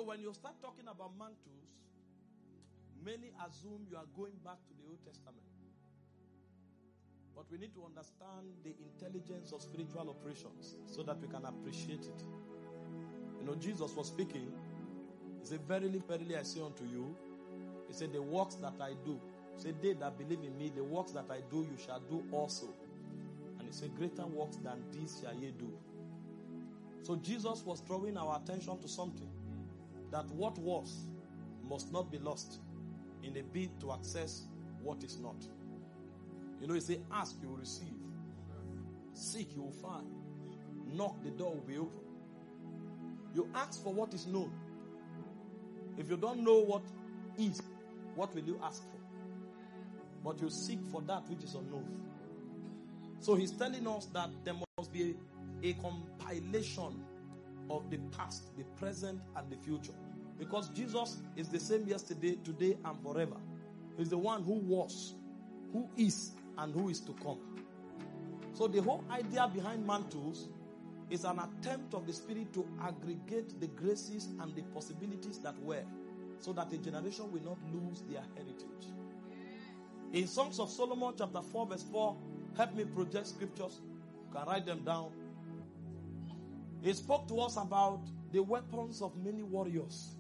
when you start talking about mantles, many assume you are going back to the Old Testament. But we need to understand the intelligence of spiritual operations so that we can appreciate it. You know, Jesus was speaking. He said, verily, verily, I say unto you, he said, the works that I do, he said, they that believe in me, the works that I do, you shall do also. And he said, greater works than these shall ye do. So Jesus was drawing our attention to something, that what was must not be lost in a bid to access what is not. You know, he said, ask, you will receive. Seek, you will find. Knock, the door will be open. You ask for what is known. If you don't know what is, what will you ask for? But you seek for that which is unknown. So he's telling us that there must be a compilation of the past, the present, and the future. Because Jesus is the same yesterday, today, and forever. He's the one who was, who is, and who is to come. So the whole idea behind mantles is an attempt of the Spirit to aggregate the graces and the possibilities that were, so that a generation will not lose their heritage. In Songs of Solomon chapter 4 verse 4, help me project scriptures. You can write them down. He spoke to us about the weapons of many warriors.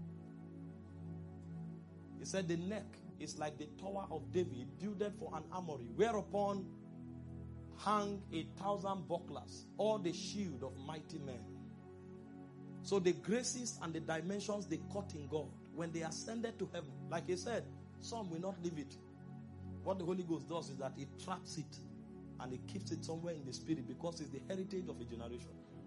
He said the neck is like the tower of David, builded for an armory, whereupon hang 1,000 bucklers, or the shield of mighty men. So the graces and the dimensions they caught in God, when they ascended to heaven, like he said, some will not leave it. What the Holy Ghost does is that it traps it and it keeps it somewhere in the spirit, because it's the heritage of a generation.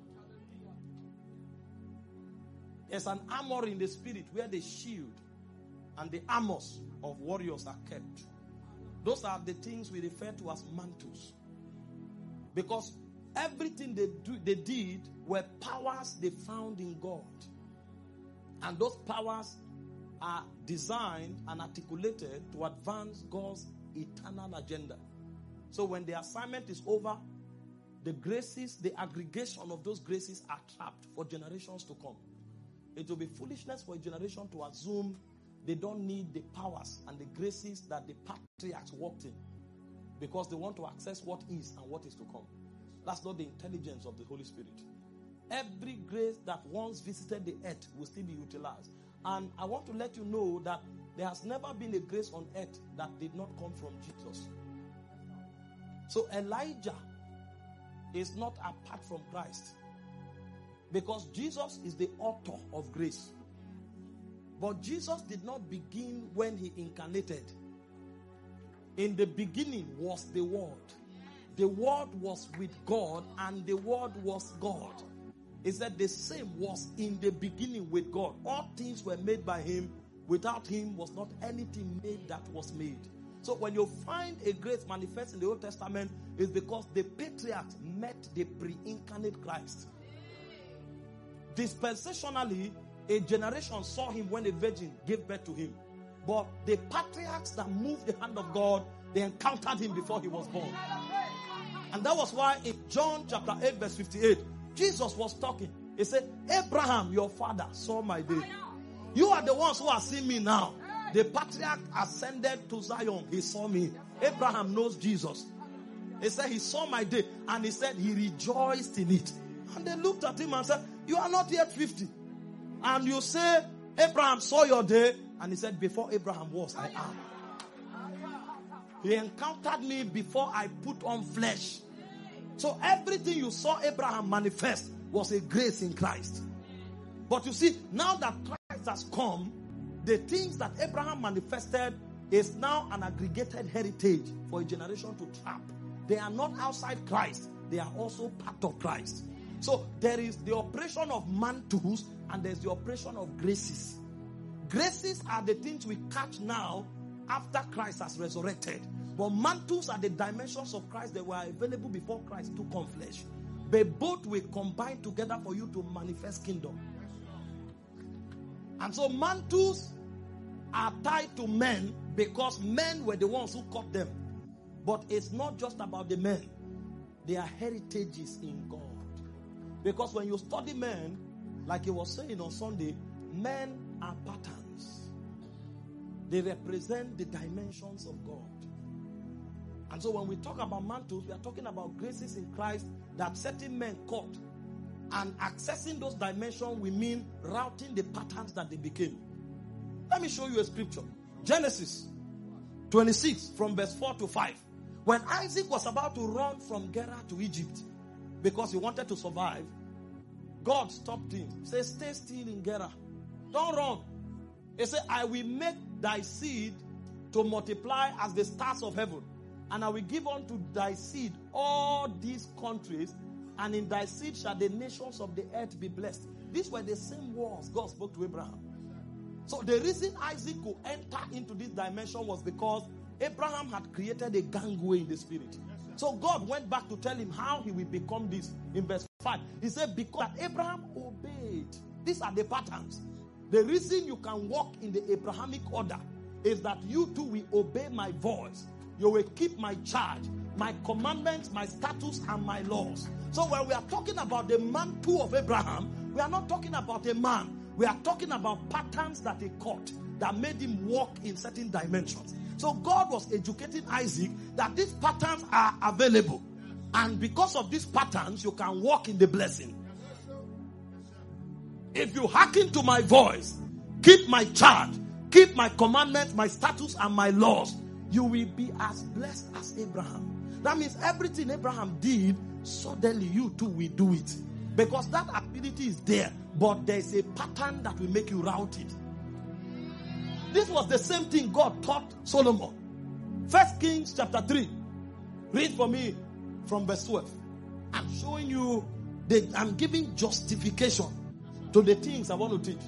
There's an armor in the spirit where the shield and the armors of warriors are kept. Those are the things we refer to as mantles. Because everything they did were powers they found in God. And those powers are designed and articulated to advance God's eternal agenda. So when the assignment is over, the graces, the aggregation of those graces are trapped for generations to come. It will be foolishness for a generation to assume they don't need the powers and the graces that the patriarchs walked in, because they want to access what is and what is to come. That's not the intelligence of the Holy Spirit. Every grace that once visited the earth will still be utilized. And I want to let you know that there has never been a grace on earth that did not come from Jesus. So Elijah is not apart from Christ, because Jesus is the author of grace. But Jesus did not begin when he incarnated. In the beginning was the Word. The Word was with God, and the Word was God. It said the same was in the beginning with God. All things were made by him. Without him was not anything made that was made. So when you find a grace manifest in the Old Testament, it's because the patriarchs met the pre-incarnate Christ. Dispensationally, a generation saw him when a virgin gave birth to him. But the patriarchs that moved the hand of God, they encountered him before he was born. And that was why in John chapter 8 verse 58, Jesus was talking. He said, Abraham, your father, saw my day. You are the ones who are seeing me now. The patriarch ascended to Zion. He saw me. Abraham knows Jesus. He said, he saw my day. And he said, he rejoiced in it. And they looked at him and said, you are not yet 50. And you say, Abraham saw your day. And he said, before Abraham was, I am. He encountered me before I put on flesh. So everything you saw Abraham manifest was a grace in Christ. But you see, now that Christ has come, the things that Abraham manifested is now an aggregated heritage for a generation to trap. They are not outside Christ. They are also part of Christ. So there is the operation of mantles and there's the operation of graces. Graces are the things we catch now after Christ has resurrected. But mantles are the dimensions of Christ that were available before Christ took on flesh. But both will combine together for you to manifest kingdom. And so mantles are tied to men because men were the ones who caught them. But it's not just about the men. They are heritages in God. Because when you study men, like he was saying on Sunday, Men are patterns. They represent the dimensions of God. And so when we talk about mantles, we are talking about graces in Christ that certain men caught. And accessing those dimensions, we mean routing the patterns that they became. Let me show you a scripture. Genesis 26 from verse 4 to 5. When Isaac was about to run from Gerar to Egypt because he wanted to survive, God stopped him. He said, stay still in Gerar. Don't run. He said, I will make thy seed to multiply as the stars of heaven. And I will give unto thy seed all these countries, and in thy seed shall the nations of the earth be blessed. These were the same words God spoke to Abraham. So the reason Isaac could enter into this dimension was because Abraham had created a gangway in the spirit. So God went back to tell him how he will become this in verse 5. He said, because Abraham obeyed. These are the patterns. The reason you can walk in the Abrahamic order is that you too will obey my voice. You will keep my charge, my commandments, my statutes, and my laws. So when we are talking about the mantle of Abraham, we are not talking about a man. We are talking about patterns that he caught that made him walk in certain dimensions. So God was educating Isaac that these patterns are available. And because of these patterns, you can walk in the blessing. If you hearken to my voice, keep my charge, keep my commandments, my statutes, and my laws, you will be as blessed as Abraham. That means everything Abraham did, suddenly you too will do it. Because that ability is there, but there's a pattern that will make you route it. This was the same thing God taught Solomon. 1 Kings chapter 3. Read for me from verse 12. I'm showing you, I'm giving justification to the things I want to teach.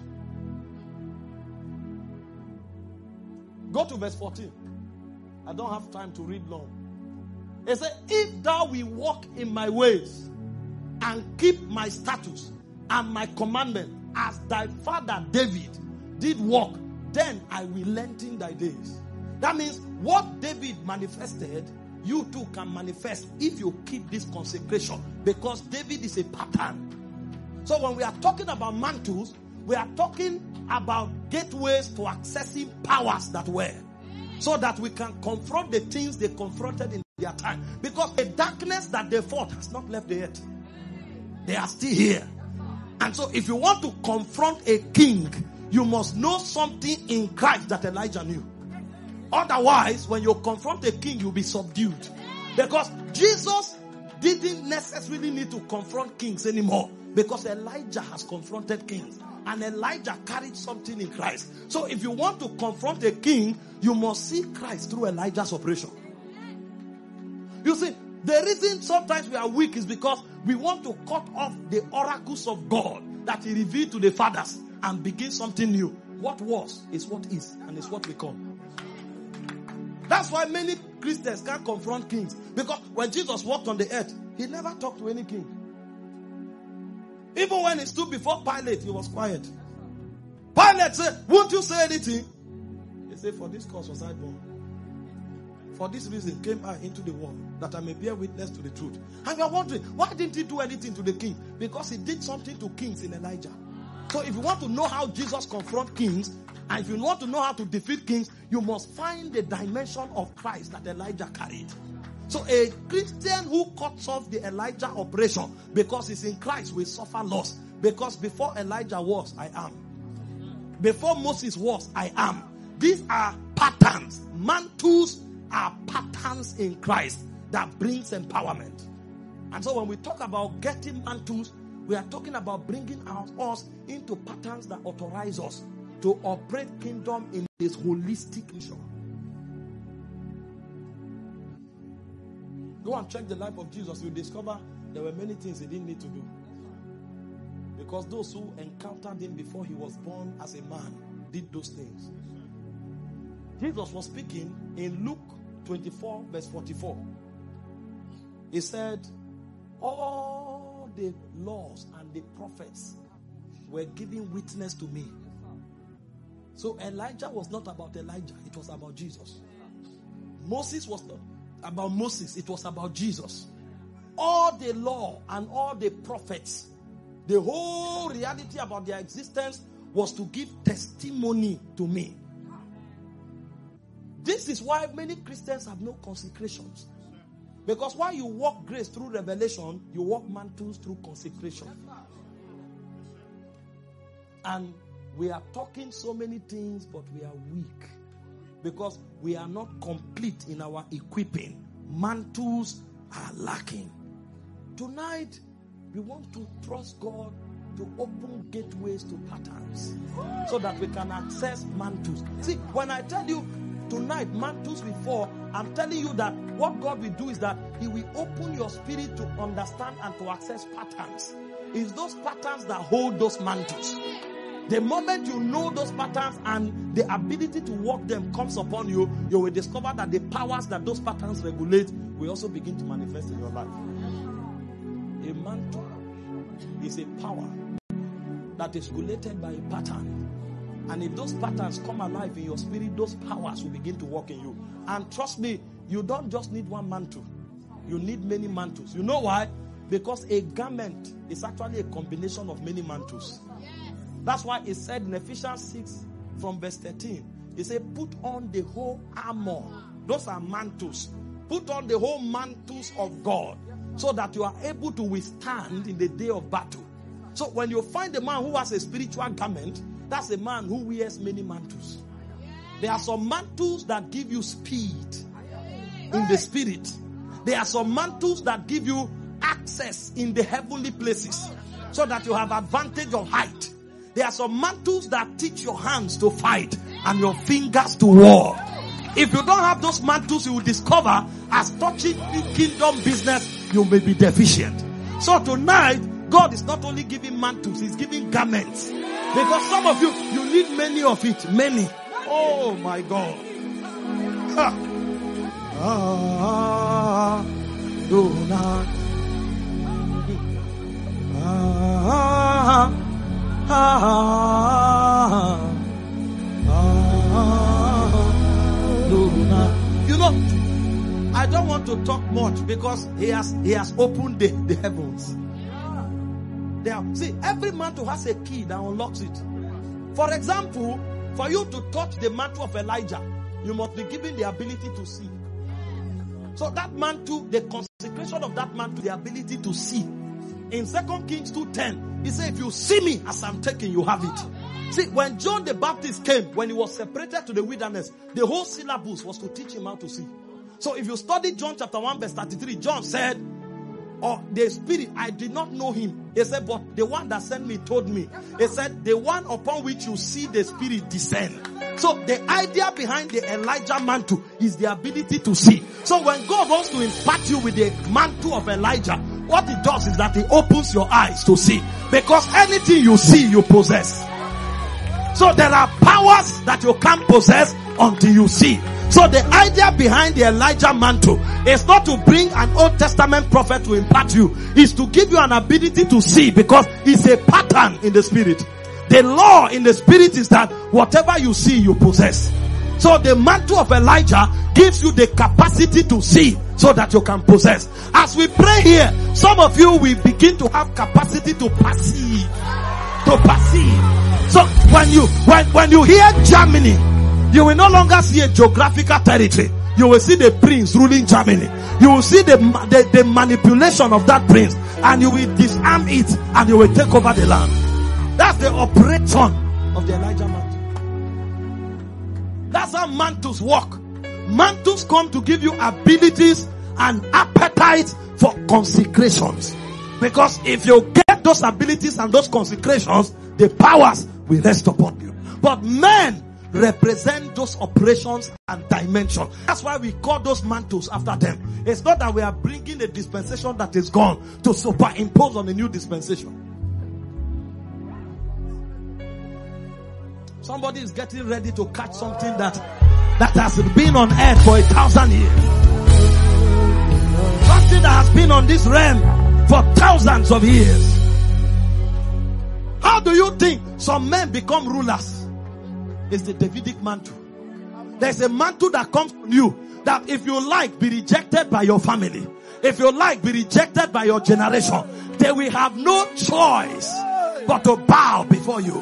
Go to verse 14. I don't have time to read long. It said, if thou will walk in my ways and keep my statutes and my commandment as thy father David did walk, then I will lengthen thy days. That means what David manifested, you too can manifest if you keep this consecration, because David is a pattern. So when we are talking about mantles, we are talking about gateways to accessing powers that were, so that we can confront the things they confronted in their time. Because the darkness that they fought has not left the earth. They are still here. And so if you want to confront a king, you must know something in Christ that Elijah knew. Otherwise, when you confront a king, you'll be subdued. Because Jesus didn't necessarily need to confront kings anymore, because Elijah has confronted kings. And Elijah carried something in Christ. So if you want to confront a king, you must see Christ through Elijah's operation. You see, the reason sometimes we are weak is because we want to cut off the oracles of God that he revealed to the fathers and begin something new. What was is what is, and is what we come. That's why many Christians can't confront kings. Because when Jesus walked on the earth, he never talked to any king. Even when he stood before Pilate, he was quiet. Pilate said, won't you say anything? He said, for this cause was I born. For this reason came I into the world, that I may bear witness to the truth. And you are wondering, why didn't he do anything to the king? Because he did something to kings in Elijah. So if you want to know how Jesus confronted kings, and if you want to know how to defeat kings, you must find the dimension of Christ that Elijah carried. So a Christian who cuts off the Elijah operation because he's in Christ will suffer loss. Because before Elijah was, I am. Before Moses was, I am. These are patterns. Mantles are patterns in Christ that brings empowerment. And so when we talk about getting mantles, we are talking about bringing us into patterns that authorize us to operate kingdom in this holistic mission. Go and check the life of Jesus. You'll discover there were many things he didn't need to do. Because those who encountered him before he was born as a man did those things. Jesus was speaking in Luke 24 verse 44. He said, all the laws and the prophets were giving witness to me. So Elijah was not about Elijah. It was about Jesus. Moses was not about Moses. It was about Jesus. All the law and all the prophets, the whole reality about their existence was to give testimony to me. This is why many Christians have no consecrations. Because while you walk grace through revelation, you walk mantles through consecration. And we are talking so many things, but we are weak. Because we are not complete in our equipping. Mantles are lacking. Tonight, we want to trust God to open gateways to patterns so that we can access mantles. See, when I tell you tonight mantles will fall, I'm telling you that what God will do is that He will open your spirit to understand and to access patterns. It's those patterns that hold those mantles. The moment you know those patterns and the ability to walk them comes upon you, you will discover that the powers that those patterns regulate will also begin to manifest in your life. A mantle is a power that is regulated by a pattern. And if those patterns come alive in your spirit, those powers will begin to work in you. And trust me, you don't just need one mantle. You need many mantles. You know why? Because a garment is actually a combination of many mantles. That's why it said in Ephesians 6 from verse 13, it said, put on the whole armor. Those are mantles. Put on the whole mantles of God so that you are able to withstand in the day of battle. So when you find a man who has a spiritual garment, that's a man who wears many mantles. There are some mantles that give you speed in the spirit. There are some mantles that give you access in the heavenly places so that you have advantage of height. There are some mantles that teach your hands to fight and your fingers to war. If you don't have those mantles, you will discover as touching kingdom business, you may be deficient. So tonight, God is not only giving mantles, He's giving garments. Because some of you, you need many of it. Many. Oh my God. Do not. You know, I don't want to talk much because he has opened the heavens. See, every mantle has a key that unlocks it. For example, for you to touch the mantle of Elijah, you must be given the ability to see. So that mantle, the consecration of that mantle, the ability to see. In 2 Kings 2:10, he said, if you see me as I'm taking, you have it. See, when John the Baptist came, when he was separated to the wilderness, the whole syllabus was to teach him how to see. So if you study John chapter 1 verse 33, John said, oh, the Spirit, I did not know him. He said, but the one that sent me told me. He said, the one upon which you see the Spirit descend. So the idea behind the Elijah mantle is the ability to see. So when God wants to impart you with the mantle of Elijah, what He does is that He opens your eyes to see. Because anything you see, you possess. So there are powers that you can't possess until you see. So the idea behind the Elijah mantle is not to bring an Old Testament prophet to impart you. It's to give you an ability to see, because it's a pattern in the spirit. The law in the spirit is that whatever you see, you possess. So the mantle of Elijah gives you the capacity to see so that you can possess. As we pray here, some of you will begin to have capacity to perceive. To perceive. So when you hear Germany, you will no longer see a geographical territory. You will see the prince ruling Germany. You will see the manipulation of that prince, and you will disarm it, and you will take over the land. That's the operation of the Elijah mantle. That's how mantles work. Mantles come to give you abilities and appetite for consecrations. Because if you get those abilities and those consecrations, the powers will rest upon you. But men represent those operations and dimensions. That's why we call those mantles after them. It's not that we are bringing a dispensation that is gone to superimpose on a new dispensation. Somebody is getting ready to catch something that has been on earth for 1,000 years. Something that has been on this realm for thousands of years. How do you think some men become rulers? It's the Davidic mantle. There's a mantle that comes from you, that if you like, be rejected by your family. If you like, be rejected by your generation. They will have no choice but to bow before you.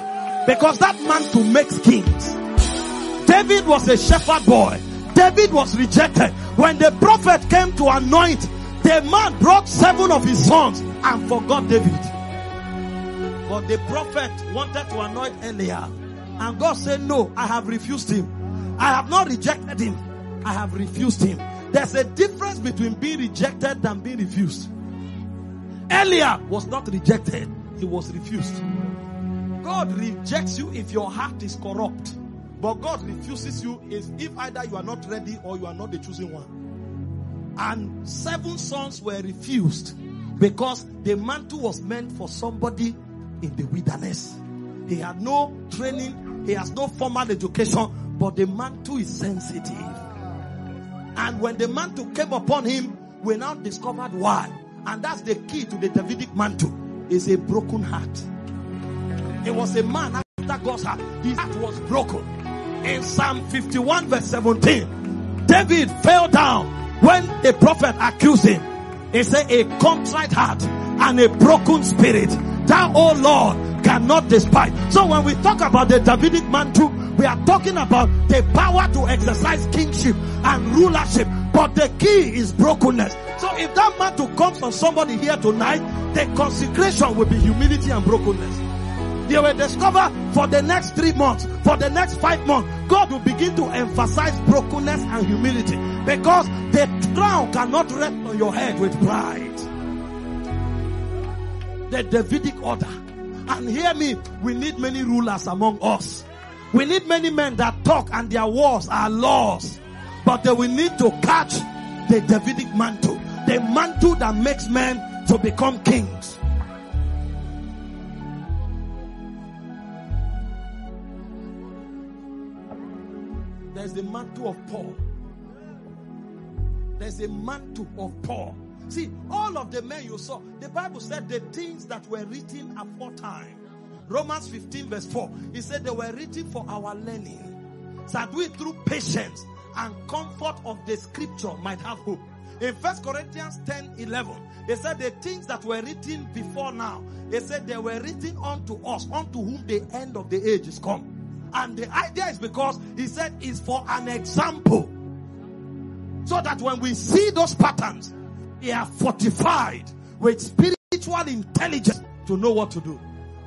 Because that mantle makes kings. David was a shepherd boy. David was rejected. When the prophet came to anoint, the man brought 7 of his sons and forgot David. But the prophet wanted to anoint Eliab. And God said, no, I have refused him. I have not rejected him. I have refused him. There's a difference between being rejected and being refused. Eliab was not rejected. He was refused. God rejects you if your heart is corrupt. But God refuses you if either you are not ready or you are not the chosen one. And 7 sons were refused because the mantle was meant for somebody in the wilderness. He had no training. He has no formal education. But the mantle is sensitive. And when the mantle came upon him, we now discovered why. And that's the key to the Davidic mantle. Is a broken heart. He was a man after God's heart. His heart was broken. In Psalm 51 verse 17, David fell down when the prophet accused him. He said, a contrite heart and a broken spirit, thou, O Lord, cannot despise. So when we talk about the Davidic mantle, we are talking about the power to exercise kingship and rulership. But the key is brokenness. So if that mantle comes on somebody here tonight, the consecration will be humility and brokenness. They will discover for the next 3 months, for the next 5 months, God will begin to emphasize brokenness and humility. Because the crown cannot rest on your head with pride. The Davidic order. And hear me, we need many rulers among us. We need many men that talk and their words are laws. But they will need to catch the Davidic mantle. The mantle that makes men to become kings. There's the mantle of Paul. There's a mantle of Paul. See, all of the men you saw, the Bible said the things that were written aforetime. Romans 15 verse 4. He said they were written for our learning, so that we through patience and comfort of the scripture might have hope. In 1 Corinthians 10:11, he said the things that were written before now, he said they were written unto us, unto whom the end of the age is come. And the idea is because he said it's for an example. So that when we see those patterns, we are fortified with spiritual intelligence to know what to do.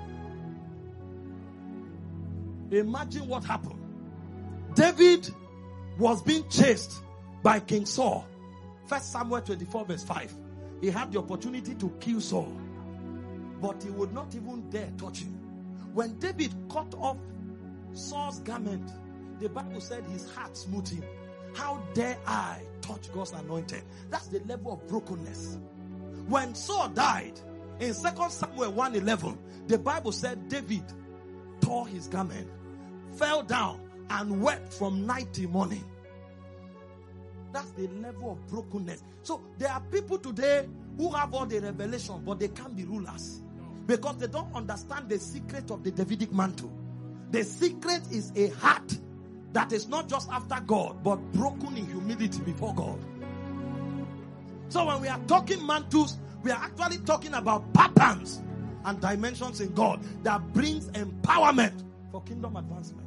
Imagine what happened. David was being chased by King Saul. 1 Samuel 24 verse 5. He had the opportunity to kill Saul, but he would not even dare touch him. When David cut off Saul's garment, the Bible said his heart smote him. How dare I touch God's anointed? That's the level of brokenness. When Saul died, in 2 Samuel 1:11, the Bible said David tore his garment, fell down, and wept from night till morning. That's the level of brokenness. So there are people today who have all the revelation, but they can't be rulers because they don't understand the secret of the Davidic mantle. The secret is a heart that is not just after God, but broken in humility before God. So when we are talking mantles, we are actually talking about patterns and dimensions in God that brings empowerment for kingdom advancement.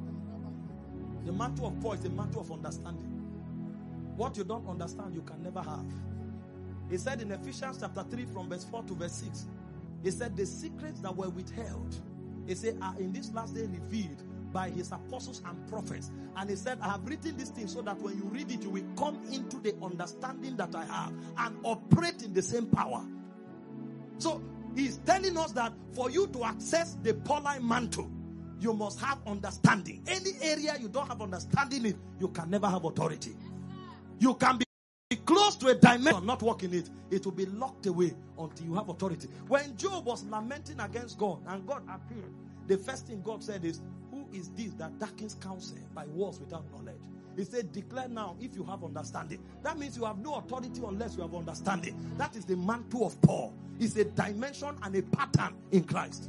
The mantle of Paul is a mantle of understanding. What you don't understand, you can never have. He said in Ephesians chapter 3 from verse 4 to verse 6, he said the secrets that were withheld, he said, are in this last day revealed by his apostles and prophets. And he said, I have written these things so that when you read it, you will come into the understanding that I have and operate in the same power. So he's telling us that for you to access the Pauline mantle, you must have understanding. Any area you don't have understanding in, you can never have authority. You can be close to a dimension, not walk in it. It will be locked away until you have authority. When Job was lamenting against God and God appeared, the first thing God said is, who is this that darkens counsel by words without knowledge? He said, declare now if you have understanding. That means you have no authority unless you have understanding. That is the mantle of Paul. It's a dimension and a pattern in Christ.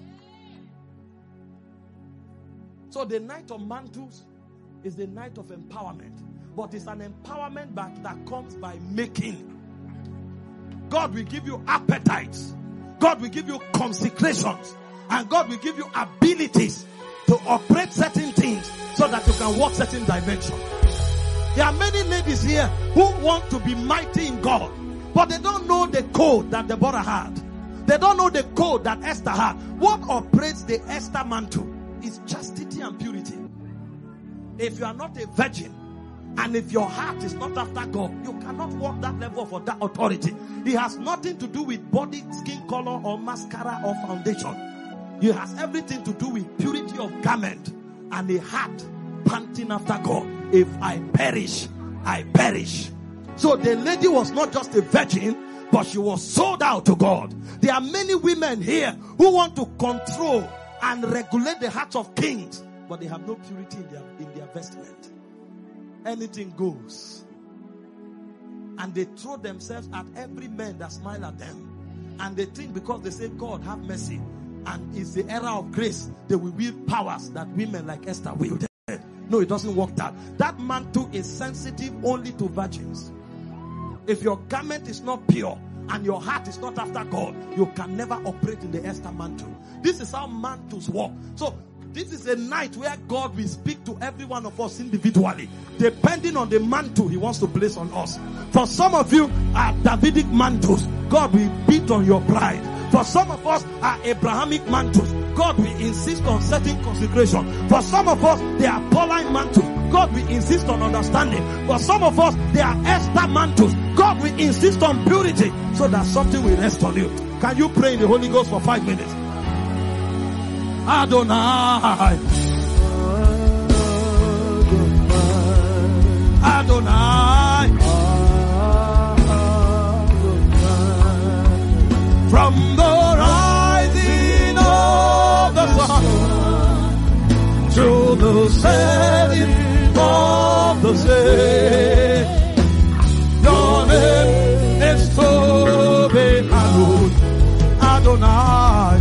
So the night of mantles is the night of empowerment. But it's an empowerment that comes by making. God will give you appetites. God will give you consecrations. And God will give you abilities to operate certain things so that you can walk certain dimensions. There are many ladies here who want to be mighty in God, but they don't know the code that Deborah had. They don't know the code that Esther had. What operates the Esther mantle is chastity and purity. If you are not a virgin, and if your heart is not after God, you cannot walk that level of that authority. It has nothing to do with body, skin color, or mascara, or foundation. It has everything to do with purity of garment and a heart panting after God. If I perish, I perish. So the lady was not just a virgin, but she was sold out to God. There are many women here who want to control and regulate the hearts of kings, but they have no purity in their vestment. Anything goes. And they throw themselves at every man that smile at them. And they think because they say, God have mercy, and it's the era of grace, they will wield powers that women like Esther wielded. No, it doesn't work that. That mantle is sensitive only to virgins. If your garment is not pure and your heart is not after God, you can never operate in the Esther mantle. This is how mantles work. So this is a night where God will speak to every one of us individually, depending on the mantle He wants to place on us. For some of you are Davidic mantles. God will beat on your pride. For some of us are Abrahamic mantles. God will insist on certain consecration. For some of us, they are Pauline mantles. God will insist on understanding. For some of us, they are Esther mantles. God will insist on purity so that something will rest on you. Can you pray in the Holy Ghost for 5 minutes? Adonai. Adonai. From the rising of the sun to the setting of the same, your name is to be hallowed. Adonai.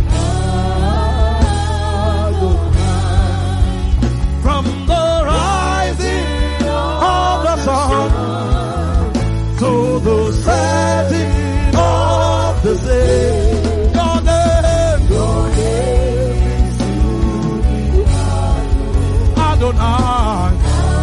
From the rising of the sun to the setting of the same, your name is to be hallowed. Adonai.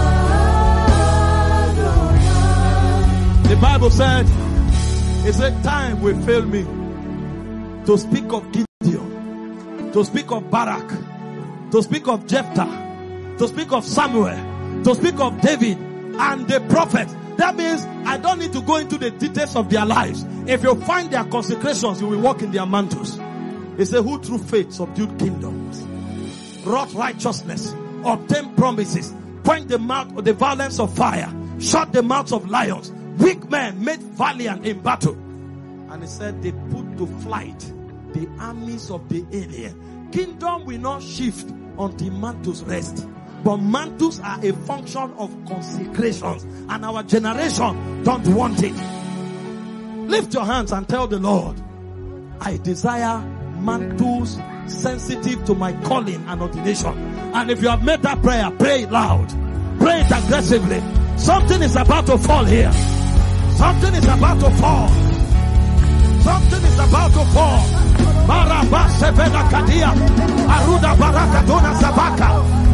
The Bible said, it's a time will fail me to speak of Gideon, to speak of Barak, to speak of Jephthah, to speak of Samuel, to speak of David and the prophet. That means I don't need to go into the details of their lives. If you find their consecrations, you will walk in their mantles. He said, who through faith subdued kingdoms, wrought righteousness, obtained promises, quenched the mouth of the violence of fire, shut the mouths of lions, weak men made valiant in battle. And he said they put to flight the armies of the alien. Kingdom will not shift until mantles rest. But mantles are a function of consecrations, and our generation don't want it. Lift your hands and tell the Lord, I desire mantles sensitive to my calling and ordination. And if you have made that prayer, pray it loud. Pray it aggressively. Something is about to fall here. Something is about to fall. Something is about to fall. Baraba Sevena Kadia, Aruda Baraka Dona Sabaka.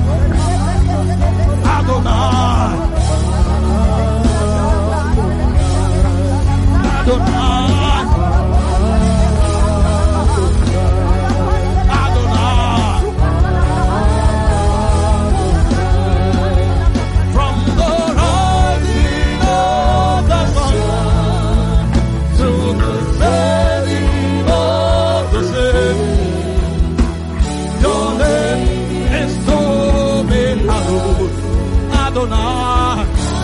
Adonai. Adonai. Adonai. From the rising of the sun to the setting of the same, your name is to be hallowed. Adonai.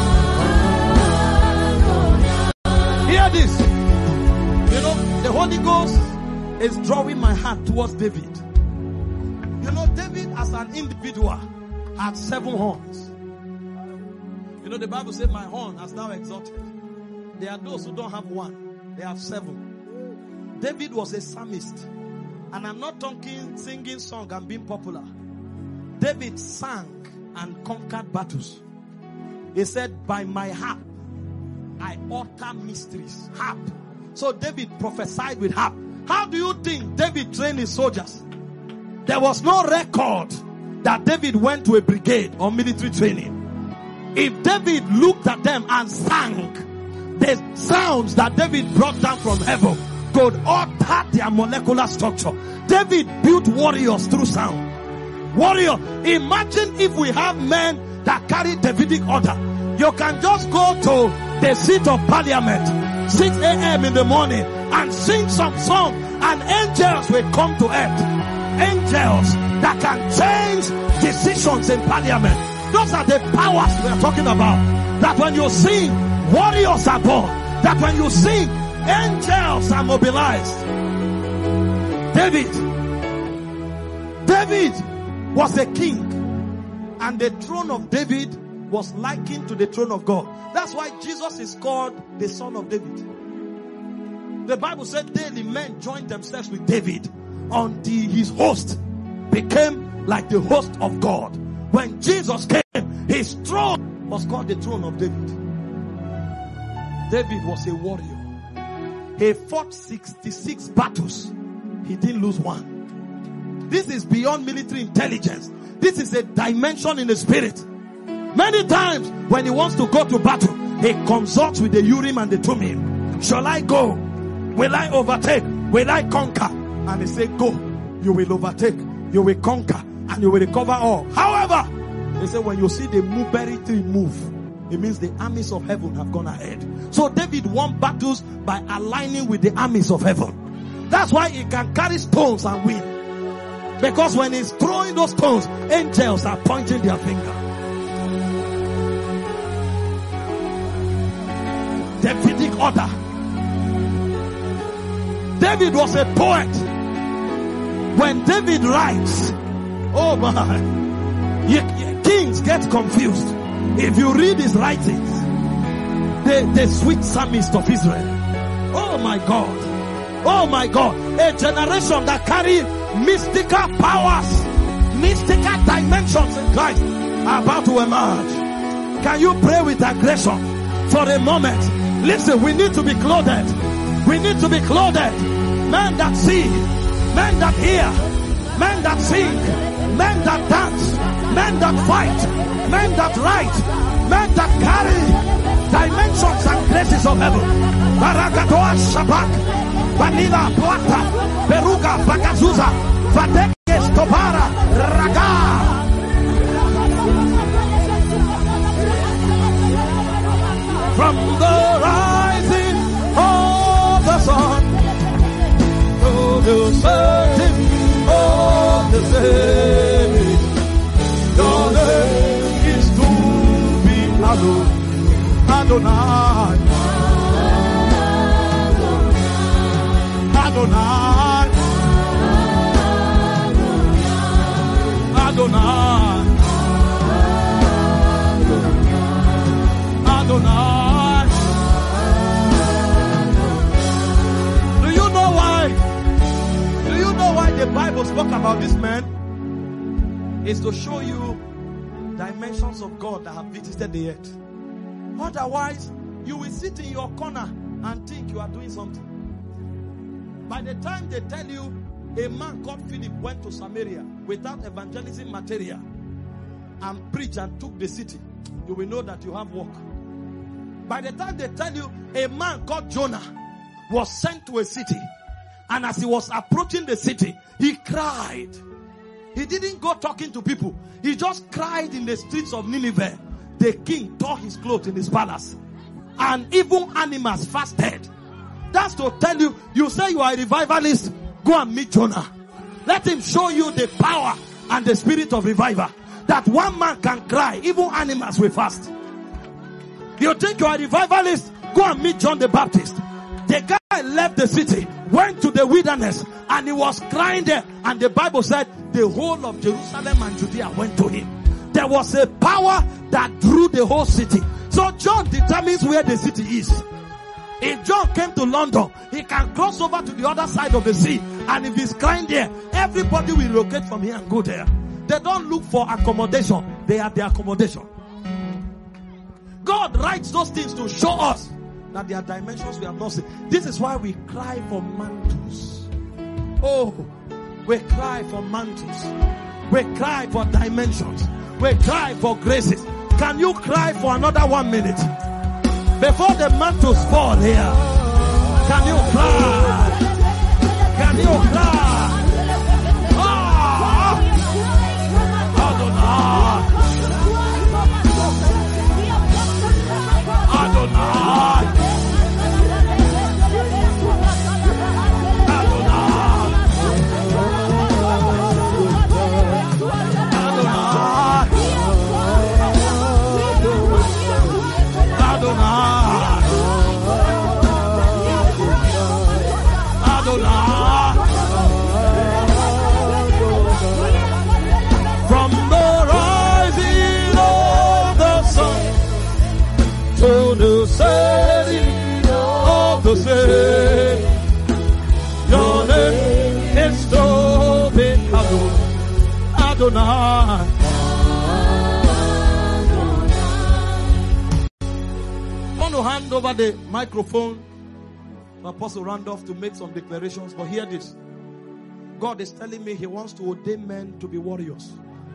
Hear this. You know, the Holy Ghost is drawing my heart towards David. You know, David as an individual had 7 horns. You know, the Bible said, my horn has now exalted. There are those who don't have 1. They have 7. David was a psalmist. And I'm not talking singing song and being popular. David sang and conquered battles. He said, by my harp I utter mysteries. Harp. So David prophesied with harp. How do you think David trained his soldiers? There was no record that David went to a brigade or military training, if David looked at them and sang, the sounds that David brought down from heaven could alter their molecular structure. David built warriors through sound. Warrior. Imagine if we have men that carry Davidic order. You can just go to the seat of parliament 6 a.m. in the morning and sing some song, and angels will come to earth. Angels that can change decisions in parliament. Those are the powers we are talking about. That when you sing, warriors are born. That when you sing, angels are mobilized. David was a king, and the throne of David was likened to the throne of God. That's why Jesus is called the Son of David. The Bible said daily men joined themselves with David until his host became like the host of God. When Jesus came, his throne was called the throne of David. David was a warrior. He fought 66 battles. He didn't lose one. This is beyond military intelligence. This is a dimension in the spirit. Many times when he wants to go to battle, he consults with the Urim and the Thummim. Shall I go? Will I overtake? Will I conquer? And he said, go. You will overtake. You will conquer. And you will recover all. However, they say when you see the mulberry tree move, it means the armies of heaven have gone ahead. So David won battles by aligning with the armies of heaven. That's why he can carry stones and win. Because when he's throwing those stones, angels are pointing their finger. Davidic order. David was a poet. When David writes, oh my, kings get confused. If you read his writings, the sweet psalmist of Israel. Oh my God. Oh my God. A generation that carry mystical powers, mystical dimensions in Christ are about to emerge. Can you pray with aggression for a moment? Listen, we need to be clothed. We need to be clothed. Men that see, men that hear, men that sing, men that dance, men that fight, men that write, men that carry dimensions and graces of heaven. Barakatoa Shabak, Vanilla Plata, Peruga Bakazuza, Vatekes Tobara, Raga. From the rising of the sun to the setting of the same, your name is to be hallowed. Adonai, Adonai, Adonai, Adonai. Do you know why? Do you know why the Bible spoke about this man? It's to show you dimensions of God that have visited the earth. Otherwise, you will sit in your corner and think you are doing something. By the time they tell you a man called Philip went to Samaria without evangelism material and preached and took the city, you will know that you have work. By the time they tell you a man called Jonah was sent to a city, and as he was approaching the city, he cried. He didn't go talking to people. He just cried in the streets of Nineveh. The king tore his clothes in his palace, and even animals fasted. That's to tell you, you say you are a revivalist, go and meet Jonah. Let him show you the power and the spirit of revival. That one man can cry, even animals will fast. You think you are a revivalist, go and meet John the Baptist. The guy left the city, went to the wilderness, and he was crying there. And the Bible said the whole of Jerusalem and Judea went to him. There was a power that drew the whole city. So John determines where the city is. If John came to London, he can cross over to the other side of the sea. And if he's crying there, everybody will relocate from here and go there. They don't look for accommodation. They have the accommodation. God writes those things to show us that there are dimensions we have not seen. This is why we cry for mantles. Oh, we cry for mantles. We cry for dimensions. We cry for graces. Can you cry for another 1 minute? Before the mantles fall here. Can you cry? Can you cry? Ah! Adonai. Adonai. From the rising of the sun to the setting of the same, your name is to be Adonai. I want to hand over the microphone to Apostle Randolph to make some declarations, but hear this. God is telling me He wants to ordain men to be warriors.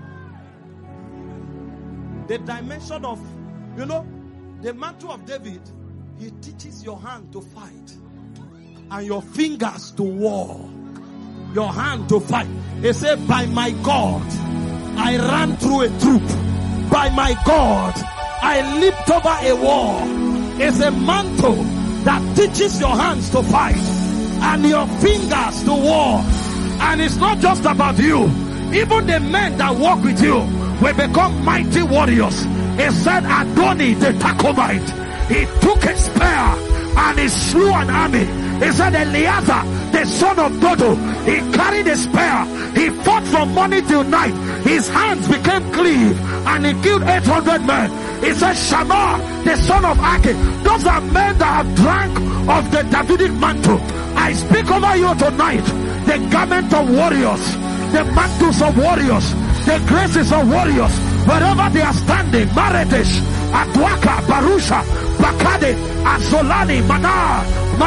The dimension of, the mantle of David, he teaches your hand to fight and your fingers to war. Your hand to fight. He said, by my God, I ran through a troop. By my God, I leaped over a wall. It's a mantle that teaches your hands to fight and your fingers to war. And it's not just about you. Even the men that walk with you will become mighty warriors. He said, Adoni the Tachovite, he took a spear and he slew an army. He said, Eleazar the son of Dodo, he carried a spear. He fought from morning till night. His hands became cleave and he killed 800 men. He said, Shammah the son of Aki. Those are men that have drank of the Davidic mantle. I speak over you tonight. The garment of warriors, the mantles of warriors, the graces of warriors, wherever they are standing, Maredesh, Adwaka, Barusha, Bakade, Azolani, Mana,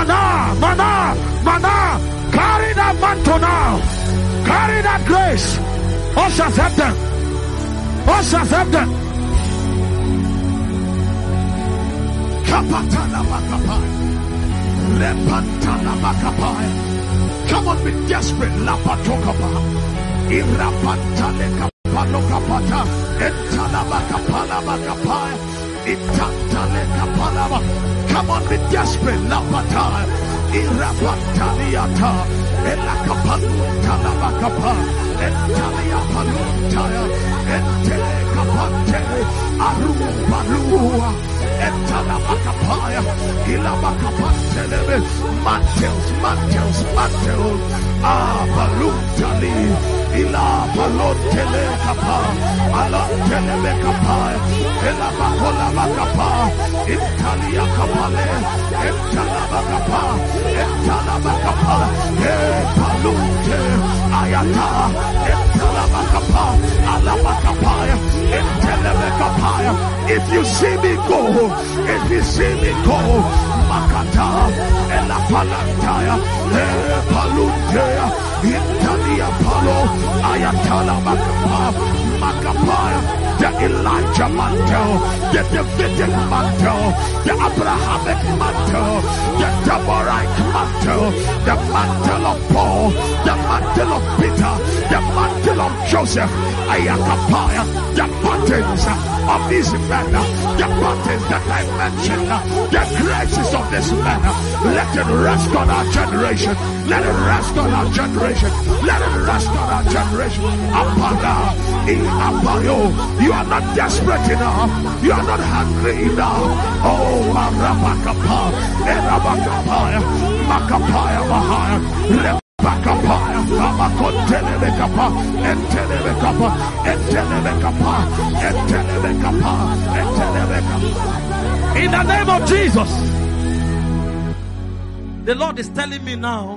carry that mantle now, carry that grace. Ushers, help them. Ushers, help them. Kapatana Makapai, Lepantana Makapai. Come on, be desperate. Lapatokapa. Irapantale kapalo kapata. Entalaba kapala makapaya. Itantale kapalaba. Come on, be desperate. Lapata. Irapantaliata. Ela kapalu talaba kapa. Entalia paluntaya. Entele kapante. Aru palua. Entalaba kapaya. Ilaba kapantelebe. Mantles. Abaluntali. Ila balontele kapa. Alantele kapa. Ela bakola bakapa. Italia kapale. Entalaba kapa. Entalaba kapa. Palunte. Ayata. Entalaba kapa. Alaba kapa. Entelebe kapa. If you see me go, Makata, Ela Palantaya, Paluntea, Italia Palo, Ayatala Makapaya, the Elijah mantle, the Davidic mantle, the Abrahamic mantle, the Deborahite mantle, the mantle of Paul, the mantle of Peter, the mantle of Joseph, Ayakapaya, the patterns of these men, the patterns that I mentioned, the graces of this man, let it rest on our generation, let it rest on our generation, let it rest on our generation. Apana, Apayo, you are not desperate enough, you are not hungry enough. Oh, Arabakapa, Erabakapaya, Makapaya, Mahaya, Bakapaya, Amakotelebekapa, Entelebekapa, Entelebekapa, Entelebekapa, Entelebekapa. In the name of Jesus, the Lord is telling me now,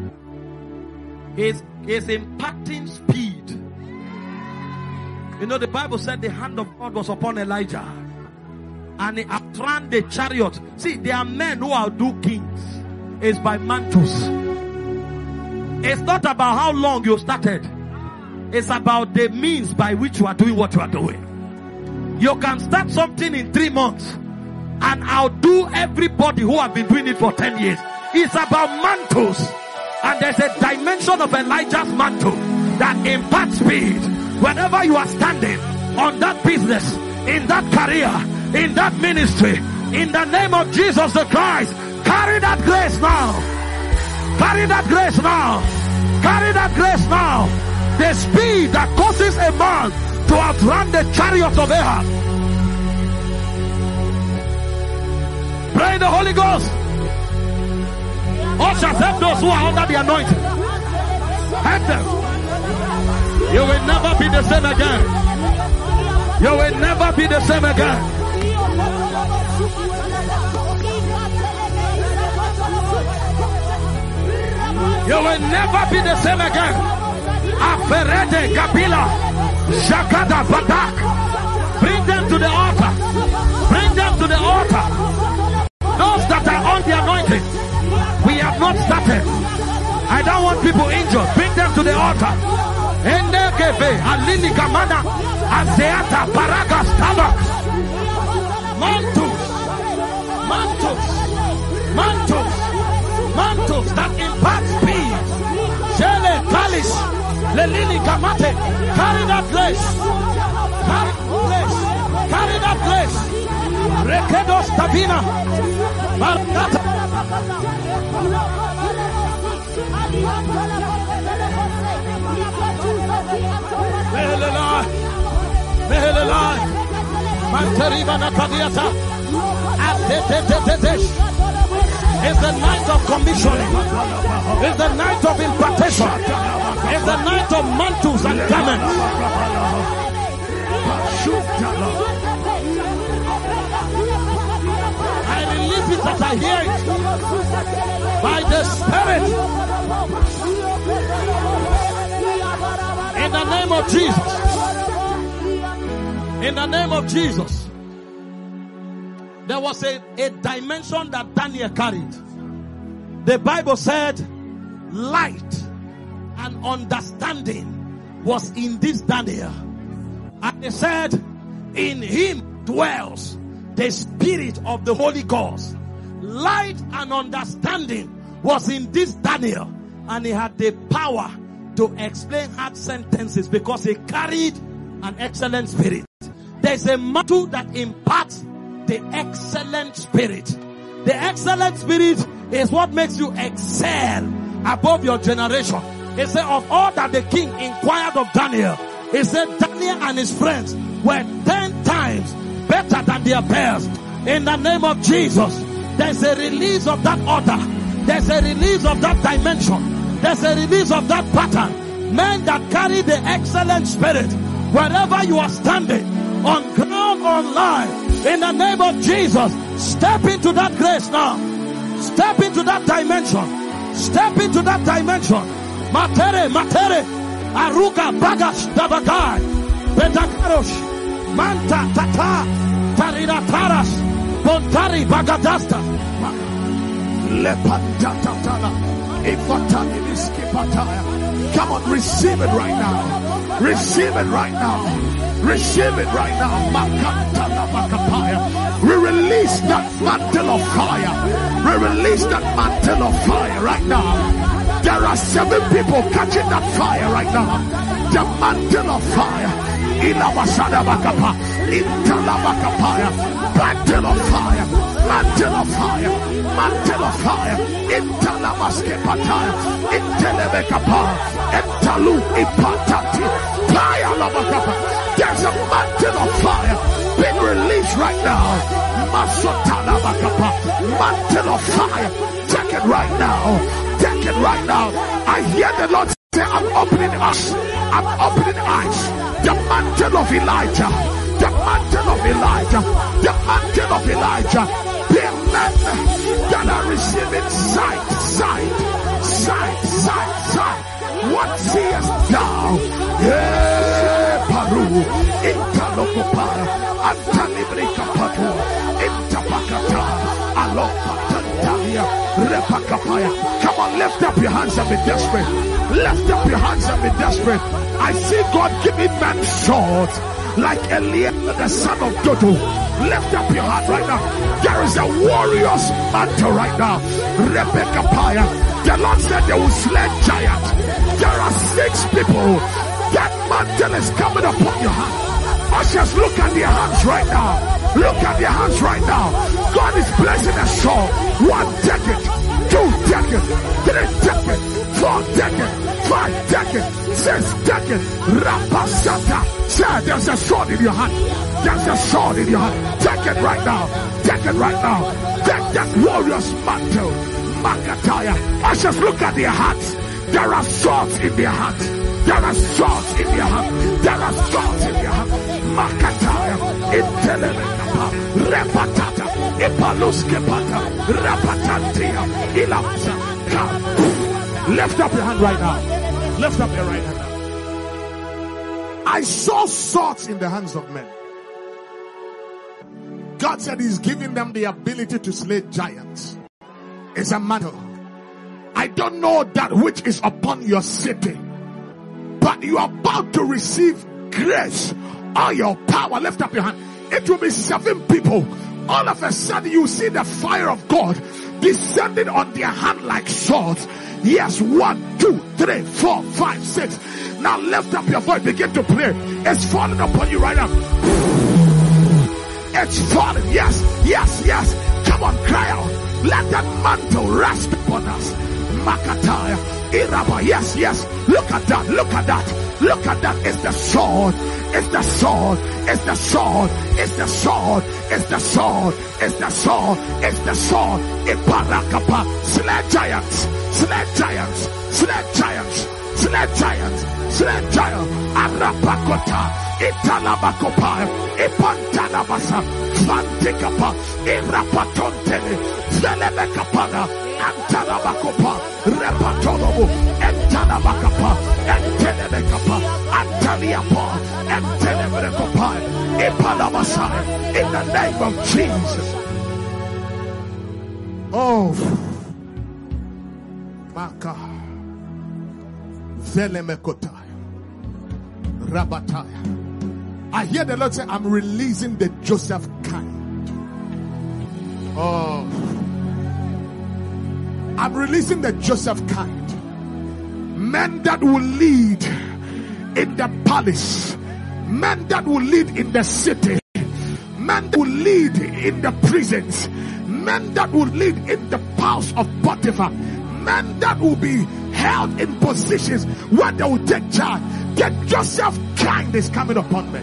He's impacting speed. You know, the Bible said the hand of God was upon Elijah, and he outran the chariot. See, there are men who outdo kings. It's by mantles. It's not about how long you started. It's about the means by which you are doing what you are doing. You can start something in 3 months and outdo everybody who have been doing it for 10 years. It's about mantles. And there's a dimension of Elijah's mantle that imparts speed. Whenever you are standing on that business, in that career, in that ministry, in the name of Jesus the Christ, carry that grace now. Carry that grace now. Carry that grace now. The speed that causes a man to outrun the chariot of Ahab. Pray in the Holy Ghost. Ushers, help those who are under the anointing. Help them. You will never be the same again. You will never be the same again. You will never be the same again. Aferede Gabila Shakada Badak. Bring them to the altar. Bring them to the altar. Those that are on the anointing. We have not started. I don't want people injured. Bring them to the altar. Endekeve Alini Kamana Azeata Paragas Tabak. Mantles. Mantles. Mantles. Mantles that impart speed. Shele Kalis. Lelini Kamate. Carry that grace. Carry grace. Carry that grace. Rekedos Tabina. Barakata. Mehelelai. Mehelelai. Manteriba Nakadiata. Atetetetetesh. It's the night of commissioning. It's the night of impartation. It's the night of mantles and garments. I release it as I hear it. By the Spirit. In the name of Jesus. In the name of Jesus. There was a dimension that Daniel carried. The Bible said light and understanding was in this Daniel. And it said in him dwells the Spirit of the Holy Ghost. Light and understanding was in this Daniel. And he had the power to explain hard sentences because he carried an excellent spirit. There's a mantle that imparts the excellent spirit. The excellent spirit is what makes you excel above your generation. He said of all that the king inquired of Daniel, he said Daniel and his friends were 10 times better than their peers. In the name of Jesus, there's a release of that order. There's a release of that dimension. There's a release of that pattern. Men that carry the excellent spirit, wherever you are standing, on ground, online, in the name of Jesus, step into that grace now. Step into that dimension. Step into that dimension. Matere, Aruka, Bagash, Dabakai, Betakarosh, Manta, Tata, Tarina Taras, Bontari, Bagadasta, Lepantatala, Ifatani, Skipataya. Come on, receive it right now. Receive it right now. Receive it right now. We release that mantle of fire. We release that mantle of fire right now. There are 7 people catching that fire right now. The mantle of fire. Mantle of fire. Mantle of fire. Mantle of fire. Intalabaskepataya. Intelebekapa. Entalu ipatati. Fire labakapa. There's a mantle of fire being released right now. Masotalabakapa. Mantle of fire. Take it right now. Take it right now. I hear the Lord say, I'm opening us. I'm opening eyes. The mantle of Elijah. The mantle of Elijah. The mantle of Elijah. The men that are receiving sight. What seest thou? Paru. Intalokopara. Antalibrika patu. Intapakata. Alopatan. Come on, lift up your hands and be desperate. Lift up your hands and be desperate. I see God giving men swords like Eliel, the son of Dodo. Lift up your hand right now. There is a warrior's mantle right now. Rebecca Paya. The Lord said they will slay giants. There are 6 people. That mantle is coming upon your hand. Ushers, look at their hands right now. Look at their hands right now. God is blessing a sword. 1 decade, 2 decades, 3 decades, 4 decades, 5 decades, 6 decades. Rapasata. Sir, there's a sword in your hand. There's a sword in your hand. Take it right now. Take it right now. Take that warrior's mantle. Makataya. Ushers, look at their hands. There are swords in their hands. There are swords in their hands. There are swords in their hands. Makataya. Intelemekapa. Repatata. Ipaluskepata. Rapatantia. Ilapsa. Lift up your hand right now. Lift up your right hand now. I saw swords in the hands of men. God said he's giving them the ability to slay giants. It's a mantle. I don't know that which is upon your city, but you are about to receive grace or your power. Lift up your hand. It will be 7 people. All of a sudden you see the fire of God descending on their hand like swords. Yes, 1, 2, 3, 4, 5, 6. Now lift up your voice. Begin to pray. It's falling upon you right now. It's falling. Yes, yes, yes. Come on, cry out. Let that mantle rest upon us. Makataya. Iraba. Yes, yes. Look at that. Look at that. Look at that. It's the sword. It's the sword. It's the sword. It's the sword. It's the sword. It's the sword. It's the sword. Iparakapa. Slay giants. Slay giants. Slay giants. Slay giants. Slay giants. Arapakota. Italabakopa. Ipantanabasa. Fantikapa. Irapatontele. Zelebekapana. Antalabakopa. Repatolobo. Entalabakapa. Entelebekapa. Antaliapa. Entelebekapa. Ipalabasa. In the name of Jesus. Oh. Maka. Velemekota. Rabataya. I hear the Lord say, I'm releasing the Joseph kind. Oh. I'm releasing the Joseph kind. Men that will lead in the palace. Men that will lead in the city. Men that will lead in the prisons. Men that will lead in the house of Potiphar. Men that will be held in positions where they will take charge. The Joseph kind is coming upon me.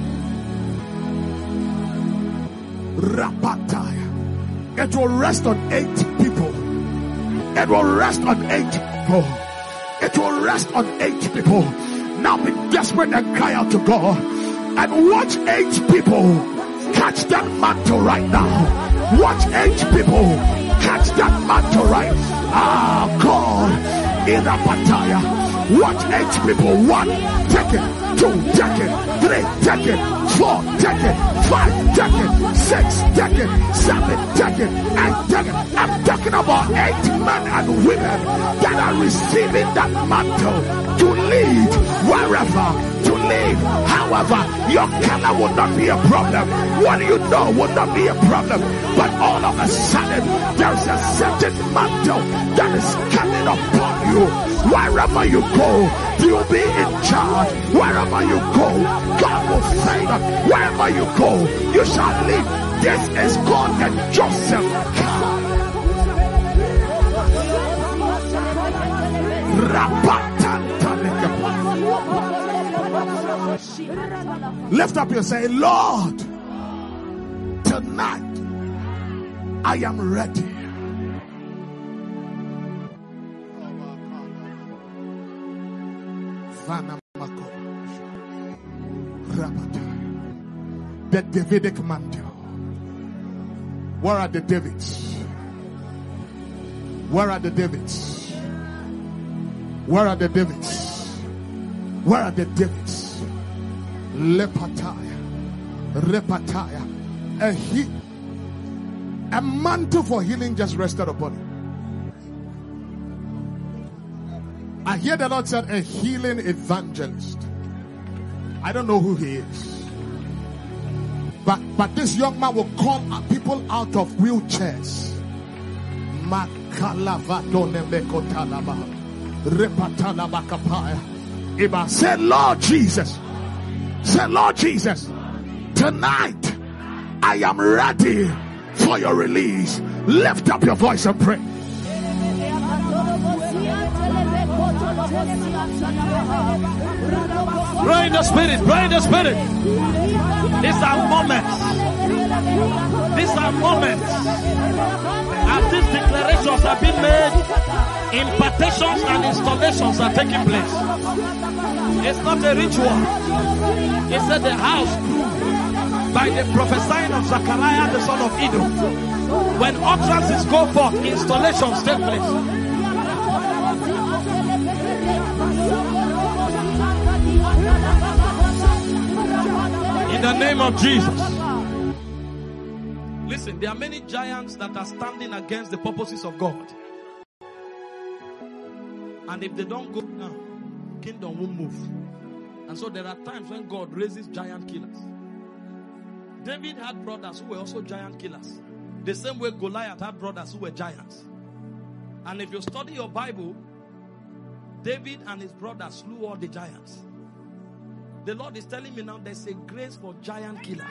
Rapataya. It will rest on 8 people. It will rest on 8 people. It will rest on 8 people. Now be desperate and cry out to God. And watch 8 people catch that mantle right now. Watch 8 people catch that mantle right. Ah, God. In a bataya. Watch 8 people. 1 decade, 2 decade, 3 decade, 4 decade, 5 decade, 6 decade, 7 decade, 8 decade. I'm talking about 8 men and women that are receiving that mantle to lead wherever, to lead. However, your color will not be a problem. What you know will not be a problem. But all of a sudden, there's a certain mantle that is coming upon you. Wherever you go, you'll be in charge. Wherever you go, God will favor. Wherever you go, you shall live. This is called the Joseph kind. Lift up your say, Lord, tonight I am ready. The Davidic mantle. Where are the Davids? Where are the Davids? Where are the Davids? Where are the Davids? Lepataya. Repataya. A mantle for healing just rested upon him. I hear the Lord said a healing evangelist. I don't know who he is. But this young man will call people out of wheelchairs. Say, Lord Jesus. Say, Lord Jesus, tonight I am ready for your release. Lift up your voice and pray. Pray in the spirit, pray in the spirit. These are moments. These are moments. As these declarations have been made, impartations and installations are taking place. It's not a ritual. It's at the house grew by the prophesying of Zechariah the son of Iddo. When utterances go forth, installations take place. In the name of Jesus. Listen, there are many giants that are standing against the purposes of God. And if they don't go now, kingdom won't move. And so there are times when God raises giant killers. David had brothers who were also giant killers. The same way Goliath had brothers who were giants. And if you study your Bible, David and his brothers slew all the giants. The Lord is telling me now there's a grace for giant killers.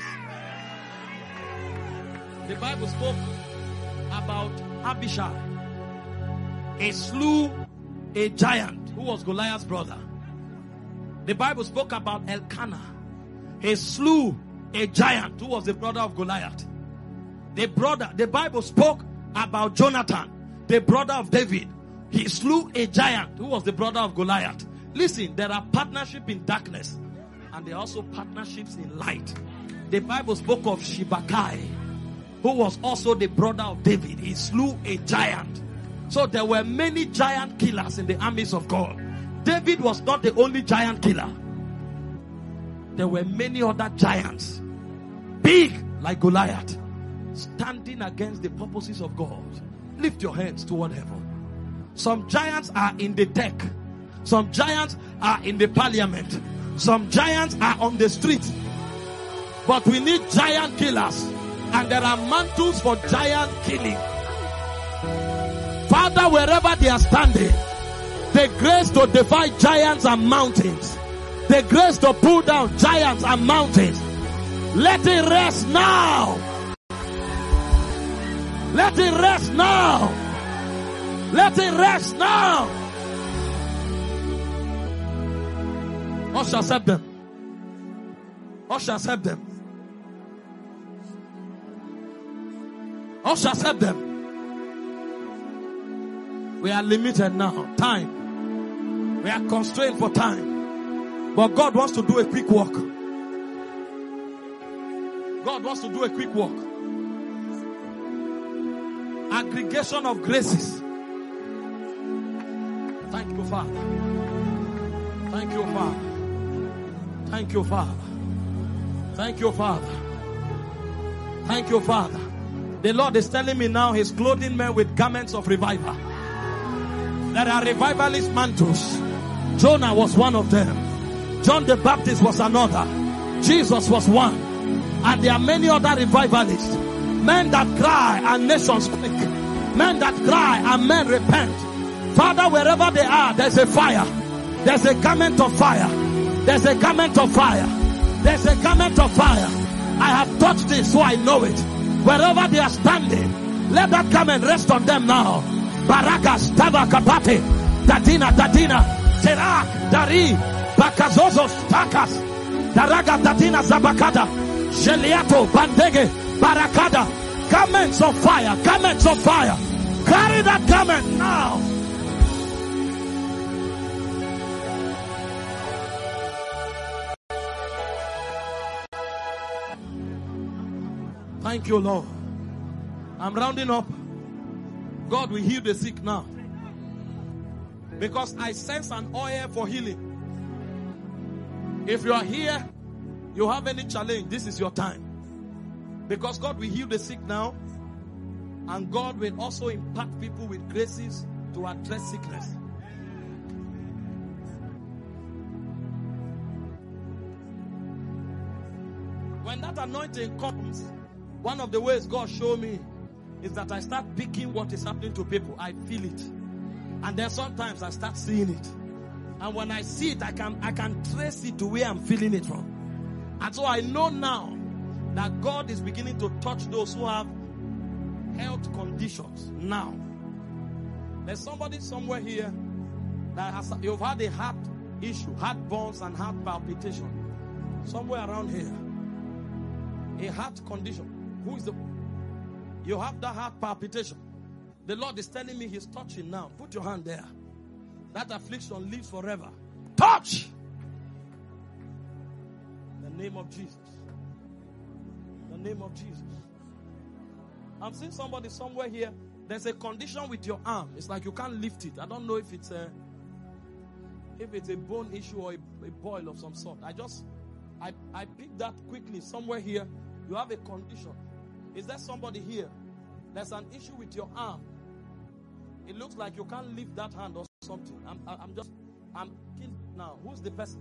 The Bible spoke about Abishai. He slew a giant who was Goliath's brother. The Bible spoke about Elkanah. He slew a giant who was the brother of Goliath. The Bible spoke about Jonathan, the brother of David. He slew a giant who was the brother of Goliath. Listen, there are partnerships in darkness and there are also partnerships in light. The Bible spoke of Shibakai, who was also the brother of David. He slew a giant. So there were many giant killers in the armies of God. David was not the only giant killer. There were many other giants, big like Goliath, standing against the purposes of God. Lift your hands toward heaven. Some giants are in the tech. Some giants are in the parliament. Some giants are on the street. But we need giant killers. And there are mantles for giant killing. Father, wherever they are standing, the grace to defy giants and mountains, the grace to pull down giants and mountains, let it rest now. Let it rest now. Let it rest now. Ushers, help them. Ushers, help them. Ushers, help them. We are limited now. Time. We are constrained for time. But God wants to do a quick walk. God wants to do a quick walk. Aggregation of graces. Thank you, Father. Thank you, Father. Thank you, Father. Thank you, Father. Thank you, Father. The Lord is telling me now He's clothing men with garments of revival. There are revivalist mantles. Jonah was one of them. John the Baptist was another. Jesus was one. And there are many other revivalists. Men that cry and nations quake. Men that cry and men repent. Father, wherever they are, there's a fire. There's a garment of fire. There's a garment of fire. There's a garment of fire. I have touched this, so I know it. Wherever they are standing, let that garment rest on them now. Barakas, Tabakapate, Dadina, Terak, Dari, Bakazozos, Takas, Daraga, Dadina, Zabakada, Jeliato, Bandege, Barakada. Garments of fire, garments of fire. Carry that garment now. Thank you, Lord. I'm rounding up. God will heal the sick now. Because I sense an oil for healing. If you are here, you have any challenge, this is your time. Because God will heal the sick now. And God will also impact people with graces to address sickness. When that anointing comes, one of the ways God showed me is that I start picking what is happening to people. I feel it. And then sometimes I start seeing it. And when I see it, I can trace it to where I'm feeling it from. And so I know now that God is beginning to touch those who have health conditions now. There's somebody somewhere here that you've had a heart issue, heart burns and heart palpitation. Somewhere around here. A heart condition. You have that heart palpitation. The Lord is telling me He's touching now. Put your hand there. That affliction lives forever. Touch! In the name of Jesus. In the name of Jesus. I'm seeing somebody somewhere here. There's a condition with your arm. It's like you can't lift it. I don't know if it's a bone issue or a boil of some sort. I picked that quickly somewhere here. You have a condition. Is there somebody here? There's an issue with your arm. It looks like you can't lift that hand or something. I'm thinking now. Who's the person?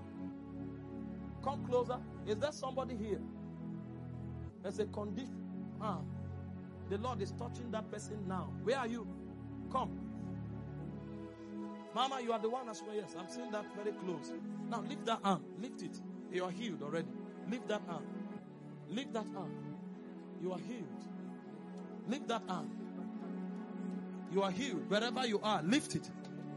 Come closer. Is there somebody here? There's a condition. The Lord is touching that person now. Where are you? Come. Mama, you are the one as well. Yes, I'm seeing that very close. Now lift that arm. Lift it. You are healed already. Lift that arm. Lift that arm. You are healed. Lift that arm. You are healed. Wherever you are, lift it.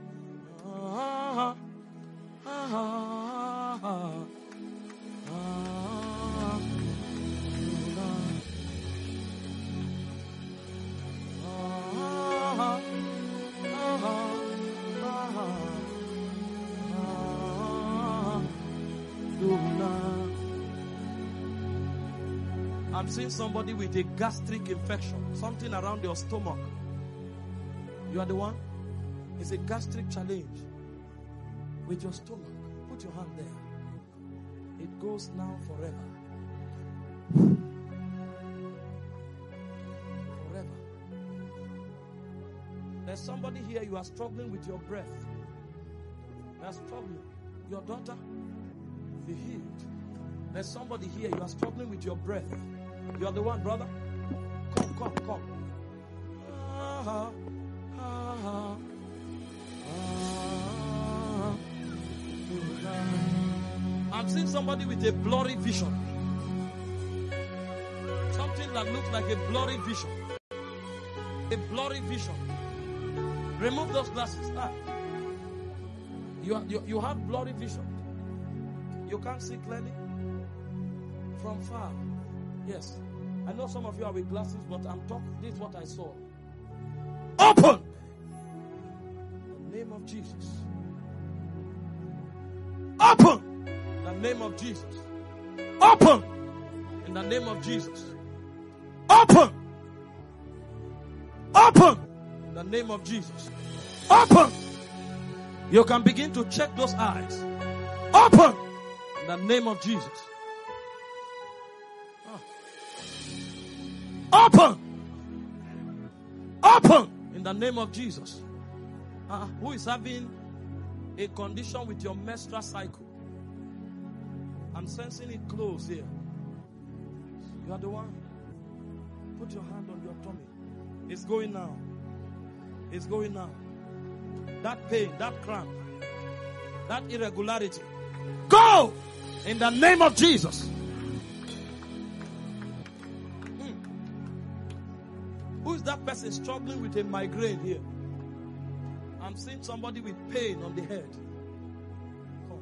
I'm seeing somebody with a gastric infection, something around your stomach. You are the one? It's a gastric challenge with your stomach. Put your hand there. It goes now forever. Forever. There's somebody here, you are struggling with your breath. You are struggling. Your daughter, be healed. There's somebody here, you are struggling with your breath. You are the one, brother. Come. I'm seeing somebody with a blurry vision. Something that looks like a blurry vision. A blurry vision. Remove those glasses. You have blurry vision. You can't see clearly from far. Yes. I know some of you are with glasses, but I'm talking. This is what I saw. Open! In the name of Jesus. Open! In the name of Jesus. Open! In the name of Jesus. Open! Open! In the name of Jesus. Open! You can begin to check those eyes. Open! In the name of Jesus. Open! Open! In the name of Jesus. Who is having a condition with your menstrual cycle? I'm sensing it close here. You are the one. Put your hand on your tummy. It's going now. It's going now. That pain, that cramp, that irregularity. Go! In the name of Jesus. Who is that person struggling with a migraine here? I'm seeing somebody with pain on the head. Come.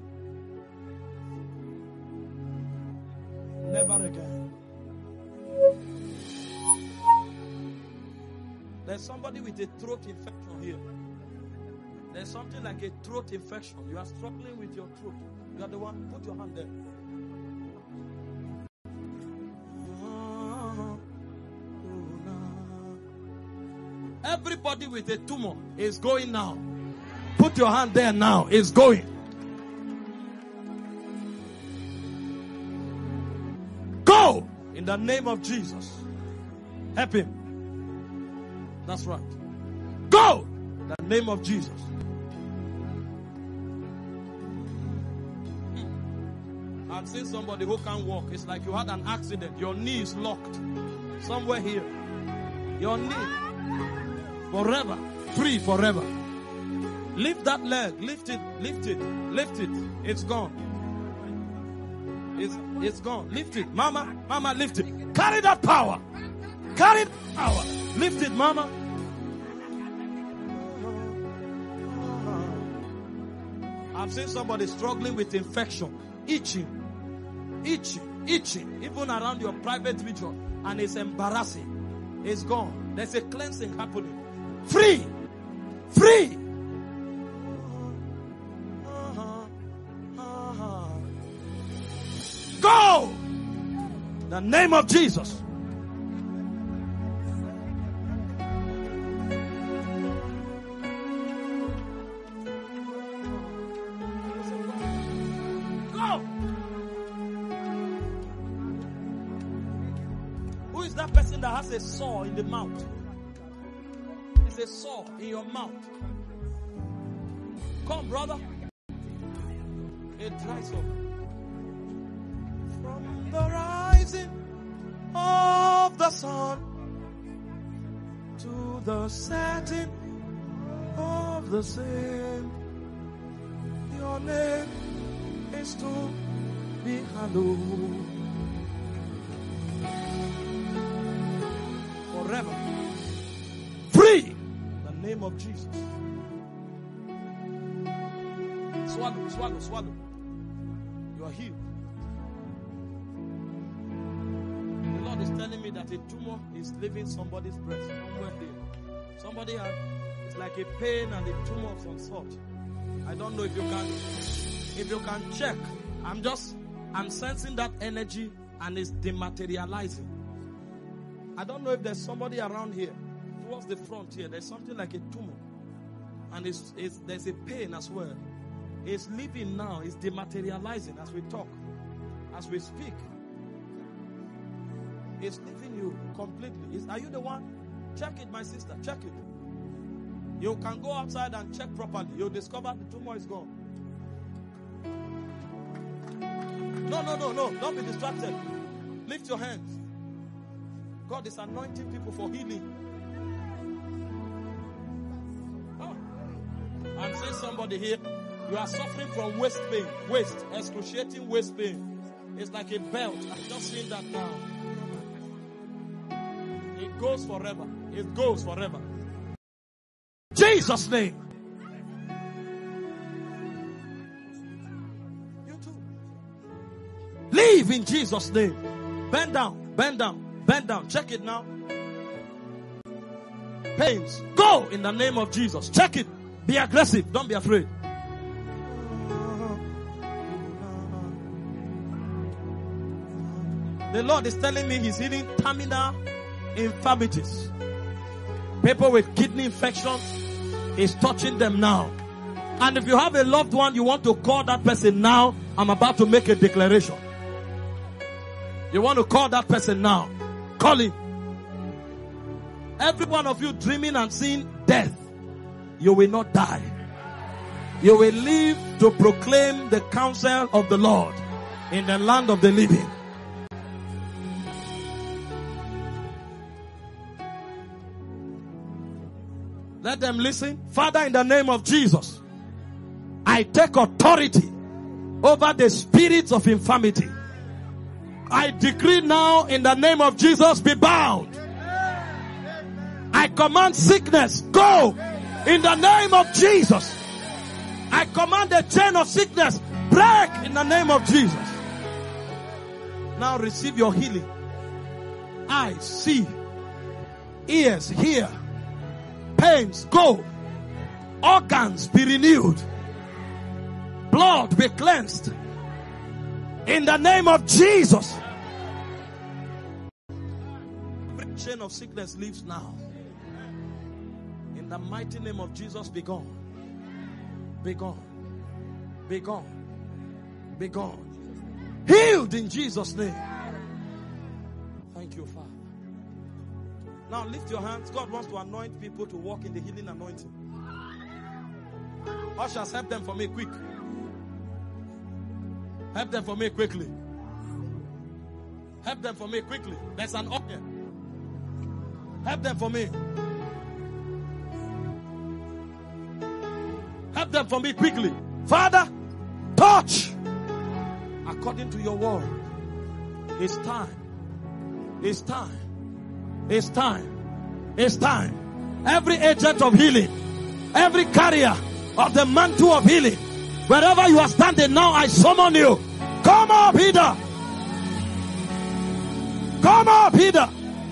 Never again. There's somebody with a throat infection here. There's something like a throat infection. You are struggling with your throat. You are the one. Put your hand there. Everybody with a tumor is going now. Put your hand there now. It's going. Go! In the name of Jesus. Help him. That's right. Go! In the name of Jesus. I've seen somebody who can't walk. It's like you had an accident. Your knee is locked. Somewhere here. Your knee. Forever. Free forever. Lift that leg. Lift it. Lift it. Lift it. It's gone. It's gone. Lift it. Mama. Mama, lift it. Carry that power. Carry that power. Lift it, mama. I've seen somebody struggling with infection. Itching. Even around your private region. And it's embarrassing. It's gone. There's a cleansing happening. Free. Go! In the name of Jesus. Go! Who is that person that has a sore in the mouth? It's a sore in your mouth. Come, brother. It dries up. From the rising of the sun to the setting of the same, your name is to be hallowed forever. Free in the name of Jesus. Swallow. You are healed. The Lord is telling me that a tumor is leaving somebody's breast somewhere here. Somebody had, it's like a pain and a tumor of some sort. I don't know if you can check. I'm sensing that energy and it's dematerializing. I don't know if there's somebody around here. Towards the front here, there's something like a tumor. And there's a pain as well. It's leaving now. It's dematerializing as we talk. As we speak. It's leaving you completely. Are you the one? Check it, my sister. Check it. You can go outside and check properly. You'll discover the tumor is gone. No. Don't be distracted. Lift your hands. God is anointing people for healing. Oh. I'm seeing somebody here. You are suffering from waist pain. Excruciating waist pain. It's like a belt. I'm just seeing that now. It goes forever. It goes forever. Jesus' name. You too. Live in Jesus' name. Bend down. Check it now. Pains. Go in the name of Jesus. Check it. Be aggressive. Don't be afraid. The Lord is telling me He's healing terminal infirmities. People with kidney infection, He's touching them now. And if you have a loved one, you want to call that person now. I'm about to make a declaration. You want to call that person now. Call him. Every one of you dreaming and seeing death, you will not die. You will live to proclaim the counsel of the Lord in the land of the living. Let them listen. Father, in the name of Jesus, I take authority over the spirits of infirmity. I decree now in the name of Jesus, be bound. I command sickness, go in the name of Jesus. I command the chain of sickness, break in the name of Jesus. Now receive your healing. Eyes see, ears hear, pains go, organs be renewed, blood be cleansed in the name of Jesus. Every chain of sickness leaves now. In the mighty name of Jesus, be gone. Be gone. Be gone. Be gone. Healed in Jesus' name. Thank you, Father. Now lift your hands. God wants to anoint people to walk in the healing anointing. Ushers, help them for me quick. Help them for me quickly. Help them for me quickly. There's an oil. Help them for me. Help them for me quickly. Father, touch according to your word. It's time. It's time. It's time. It's time. Every agent of healing, every carrier of the mantle of healing, wherever you are standing now, I summon you. Come up hither. Come up hither.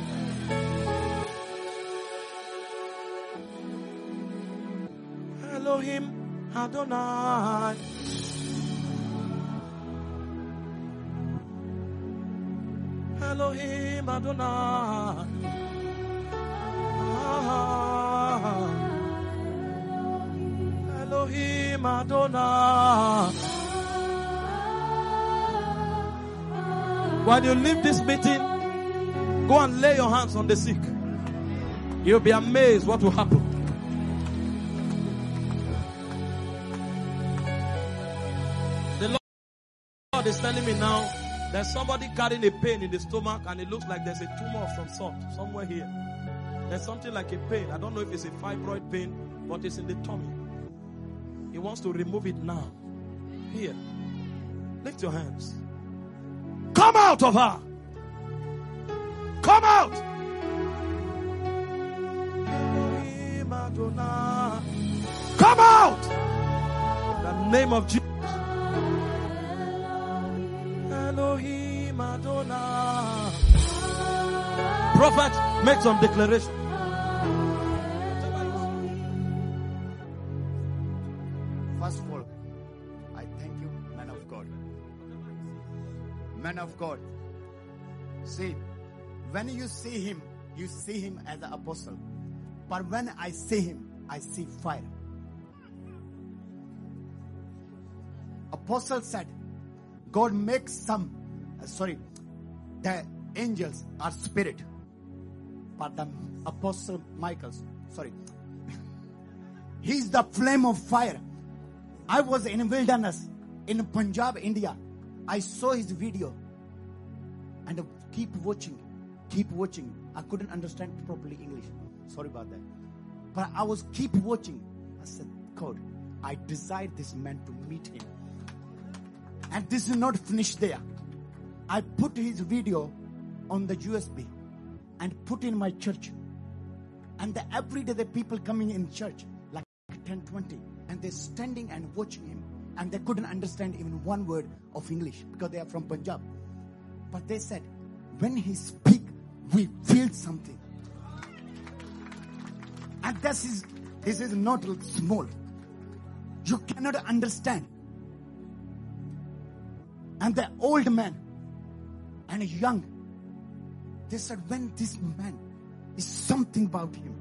Elohim Adonai. Elohim Adonai. Elohim Adonai. When you leave this meeting, go and lay your hands on the sick. You'll be amazed what will happen. The Lord is telling me now, there's somebody carrying a pain in the stomach and it looks like there's a tumor of some sort somewhere here. There's something like a pain. I don't know if it's a fibroid pain, but it's in the tummy. He wants to remove it now. Here. Lift your hands. Come out of her. Come out. Come out. In the name of Jesus. Elohim Adonai. Prophet, make some declaration. First of all, I thank you, man of God. Man of God. See, when you see him as an apostle. But when I see him, I see fire. Apostle said, God makes the angels are spirit. But the apostle Michael, he's the flame of fire. I was in wilderness in Punjab, India. I saw his video and keep watching. I couldn't understand properly English. Sorry about that. But I was keep watching. I said, God, I desired this man to meet him. And this is not finished there. I put his video on the USB and put in my church. And every day the people coming in church, like 10, 20, and they're standing and watching him. And they couldn't understand even one word of English because they are from Punjab. But they said, when he speaks, we feel something. And this is not small. You cannot understand. And the old man and young, they said, when this man is something about him.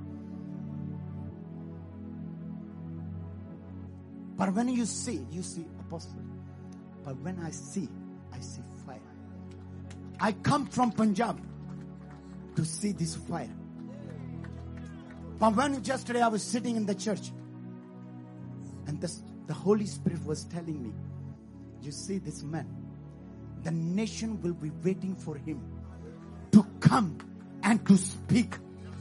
But when you see apostle. But when I see fire. I come from Punjab to see this fire. But when yesterday I was sitting in the church and the Holy Spirit was telling me, you see this man, the nation will be waiting for him to come and to speak.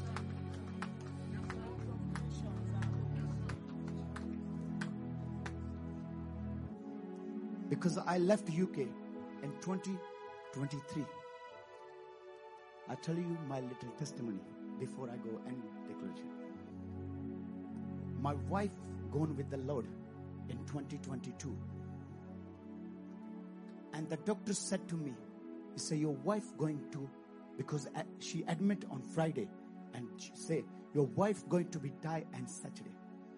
Because I left UK in 2023. I'll tell you my little testimony before I go and declaration. My wife gone with the Lord in 2022. And the doctor said to me, he said, your wife going to, because she admit on Friday, and she say, your wife going to be die on Saturday.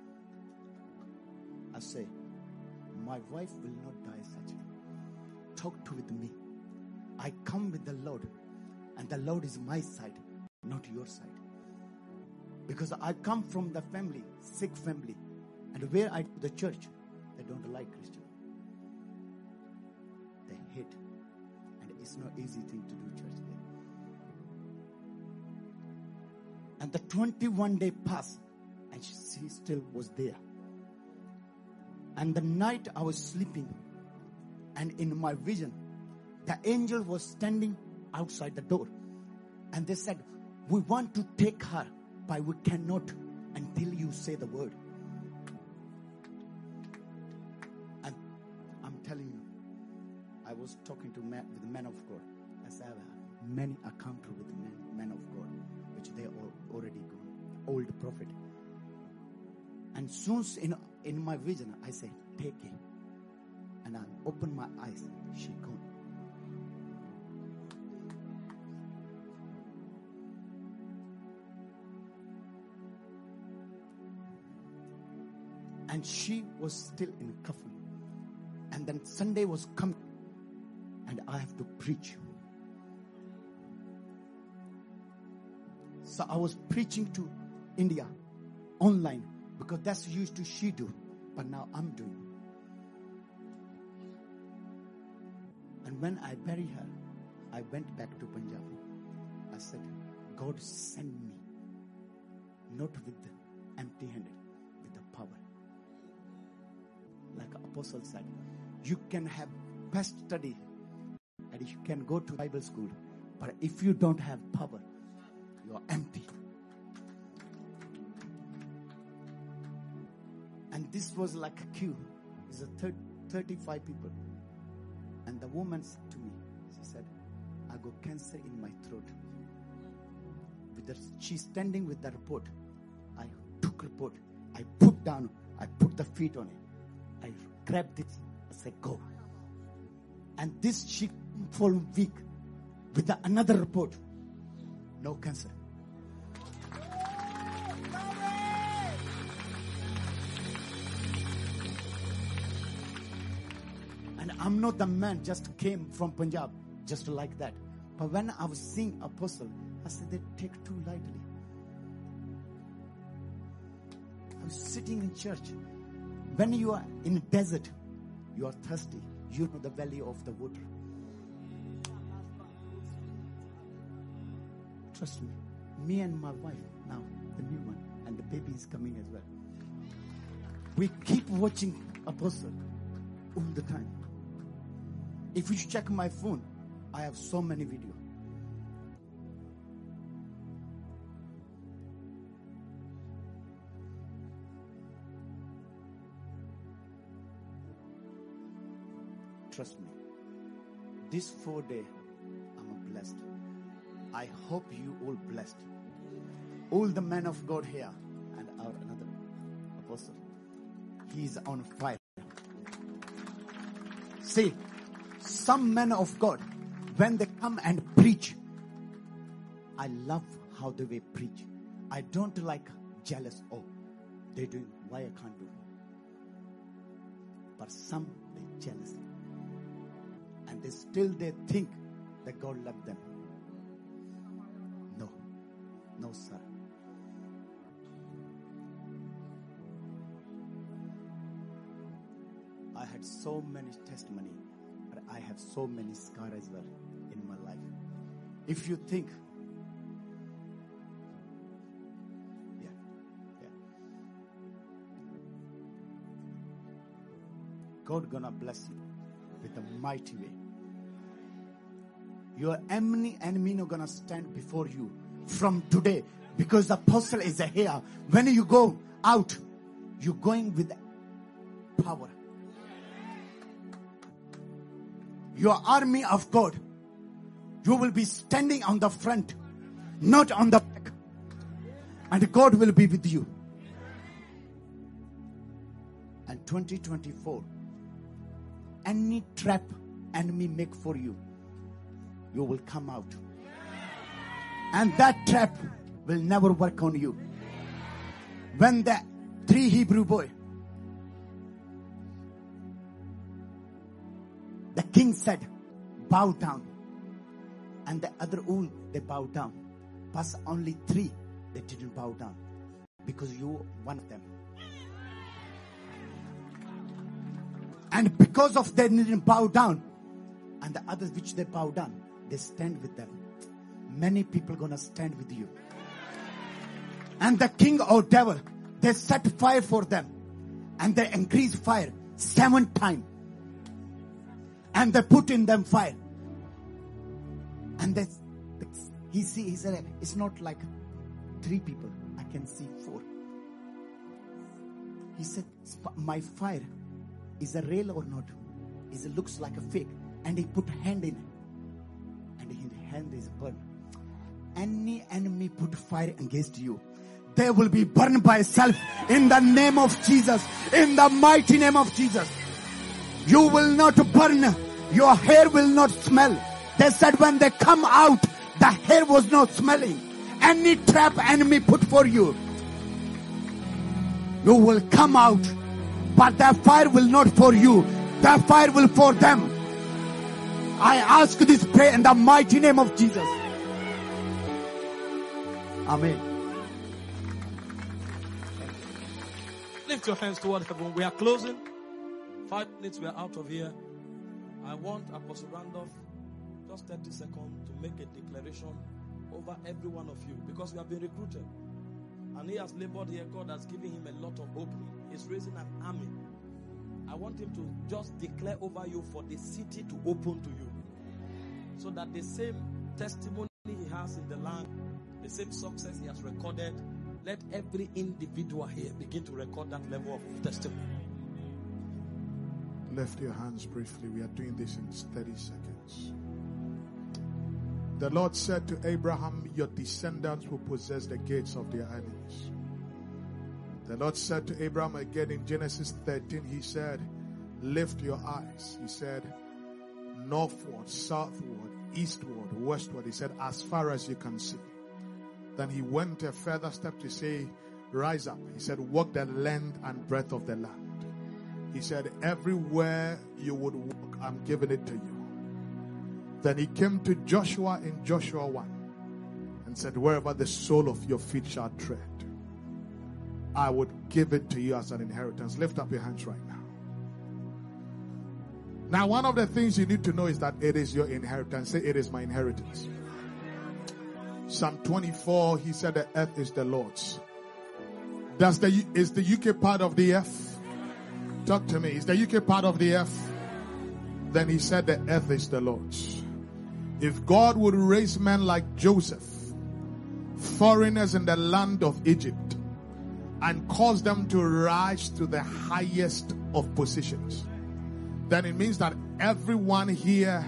I say, my wife will not die Saturday. Talk with me. I come with the Lord, and the Lord is my side, not your side. Because I come from the family, sick family, and where I the church, they don't like Christian. They hate, and it's not easy thing to do church there. And the 21 day passed, and she still was there. And the night I was sleeping, and in my vision, the angel was standing outside the door. And they said, we want to take her, but we cannot until you say the word. And I'm telling you, I was talking with the men of God. I said, I have many encounters with the men of God, which they are already gone, old prophet. And soon in my vision, I said, take it. And I opened my eyes. She gone. And she was still in coffin. And then Sunday was coming. And I have to preach. So I was preaching to India online. Because that's used to she do. But now I'm doing. And when I buried her, I went back to Punjab. I said, God send me. Not with the empty-handed, with the power. Like Apostle said, you can have best study and you can go to Bible school. But if you don't have power, you are empty. And this was like a queue. It's a 35 people. And the woman said to me, she said, I got cancer in my throat. She's standing with the report. I took report. I put down. I put the feet on it. I grabbed it. I said, go. And this she for a week with another report. No cancer. And I'm not the man just came from Punjab just like that. But when I was seeing Apostle, I said, they take too lightly. I was sitting in church. When you are in a desert, you are thirsty. You know the value of the water. Trust me. Me and my wife, now the new one, and the baby is coming as well. We keep watching Apostle all the time. If you check my phone, I have so many videos. Trust me. This 4 days, I'm blessed. I hope you all blessed. All the men of God here and our another apostle. He's on fire. See, some men of God, when they come and preach, I love how they preach. I don't like jealous. Oh, they're doing, why I can't do it? But some, they jealous. And they think that God loves them. No, sir. I had so many testimony, but I have so many scars as well in my life. If you think, yeah. God gonna bless you with a mighty way. Your enemy not gonna stand before you from today, because the apostle is here. When you go out, you're going with power. Your army of God, you will be standing on the front, not on the back. And God will be with you. And 2024, any trap enemy make for you, you will come out. And that trap will never work on you. When the 3 Hebrew boys, the king said, bow down. And the other all, they bowed down. But only 3, they didn't bow down. Because you were one of them. And because of they didn't bow down, and the others which they bow down, they stand with them. Many people gonna stand with you. And the king or devil, they set fire for them. And they increase fire 7 times. And they put in them fire. And he said, it's not like 3 people. I can see 4. He said, my fire is a real or not? It looks like a fake. And he put hand in it. And his hand is burned. Any enemy put fire against you, they will be burned by self in the name of Jesus. In the mighty name of Jesus. You will not burn. Your hair will not smell. They said when they come out, the hair was not smelling. Any trap enemy put for you, you will come out. But that fire will not for you. That fire will for them. I ask this prayer in the mighty name of Jesus. Amen. Lift your hands toward heaven. We are closing. 5 minutes, we are out of here. I want Apostle Randolph, just 30 seconds, to make a declaration over every one of you, because you have been recruited. And he has labored here. God has given him a lot of opening. He's raising an army. I want him to just declare over you for the city to open to you. So that the same testimony he has in the land, the same success he has recorded, let every individual here begin to record that level of testimony. Lift your hands briefly. We are doing this in 30 seconds. The Lord said to Abraham, your descendants will possess the gates of their enemies. The Lord said to Abraham again in Genesis 13, he said, lift your eyes. He said, northward, southward, eastward, westward. He said, as far as you can see. Then he went a further step to say, rise up. He said, walk the length and breadth of the land. He said, everywhere you would walk, I'm giving it to you. Then he came to Joshua in Joshua 1 and said, wherever the sole of your feet shall tread, I would give it to you as an inheritance. Lift up your hands right now. Now, one of the things you need to know is that it is your inheritance. Say, it is my inheritance. Psalm 24, he said the earth is the Lord's. Is the UK part of the earth? Talk to me. Is the UK part of the earth? Then he said the earth is the Lord's. If God would raise men like Joseph, foreigners in the land of Egypt, and cause them to rise to the highest of positions, then it means that everyone here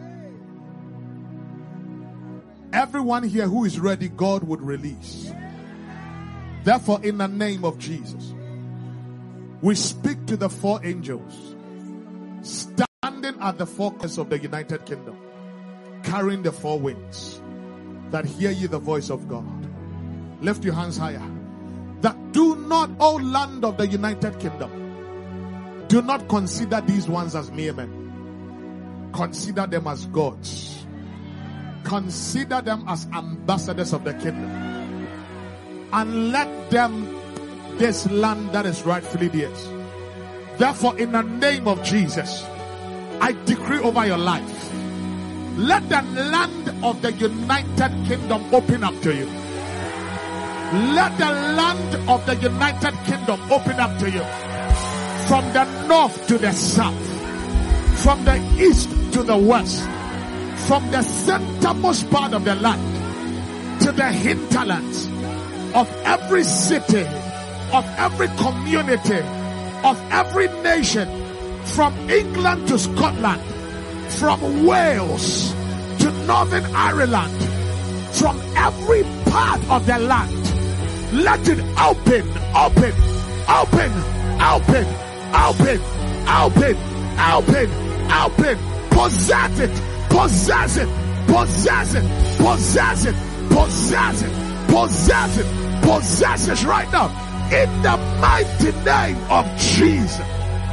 who is ready, God would release. Therefore, in the name of Jesus, we speak to the 4 angels standing at the 4 corners of the United Kingdom, carrying the 4 winds, that hear ye the voice of God. Lift your hands higher. That do not, O land of the United Kingdom, do not consider these ones as mere men. Consider them as gods. Consider them as ambassadors of the kingdom. And let them this land that is rightfully theirs. Therefore, in the name of Jesus, I decree over your life, let the land of the United Kingdom open up to you. Let the land of the United Kingdom open up to you. From the north to the south, from the east to the west, from the centermost part of the land to the hinterlands of every city, of every community, of every nation, from England to Scotland, from Wales to Northern Ireland, from every part of the land. Let it open, open, open, open, open, open, open, open. Possess it, possess it, possess it, possess it, possess it, possess it, possess it right now. In the mighty name of Jesus.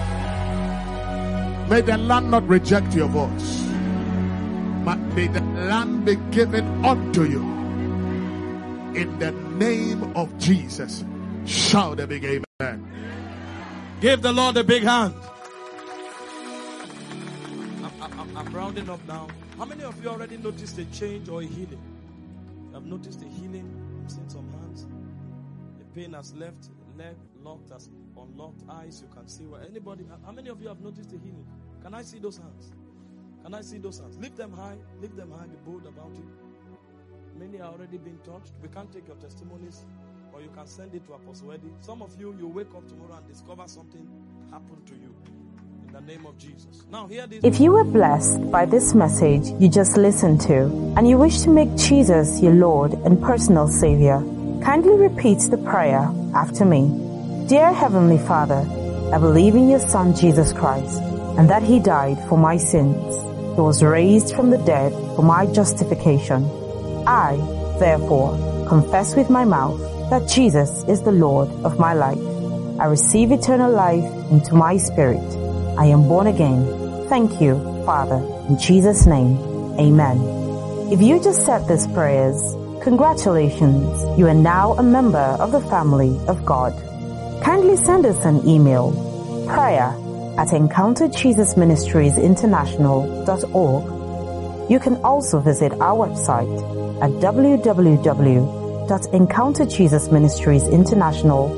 May the land not reject your voice, but may the land be given unto you. In the name of Jesus. Shout a big amen. Give the Lord a big hand. I'm rounding up now. How many of you already noticed a change or a healing? You have noticed a healing? I'm seeing some hands. pain has left, leg locked, has unlocked, eyes, you can see where anybody. How many of you have noticed the healing? Can I see those hands? Can I see those hands? Lift them high, be bold about it. Many are already being touched. We can't take your testimonies, or you can send it to Apostle Eddie. Some of you wake up tomorrow and discover something happened to you. In the name of Jesus. Now hear this. If you were blessed by this message you just listened to, and you wish to make Jesus your Lord and personal Savior, kindly repeat the prayer after me. Dear Heavenly Father, I believe in your Son Jesus Christ, and that He died for my sins. He was raised from the dead for my justification. I, therefore, confess with my mouth that Jesus is the Lord of my life. I receive eternal life into my spirit. I am born again. Thank you, Father. In Jesus' name, amen. If you just said these prayers, congratulations. You are now a member of the family of God. Kindly send us an email, prayer@encounterjesusministriesinternational.org. You can also visit our website at www.encounterjesusministriesinternational.org.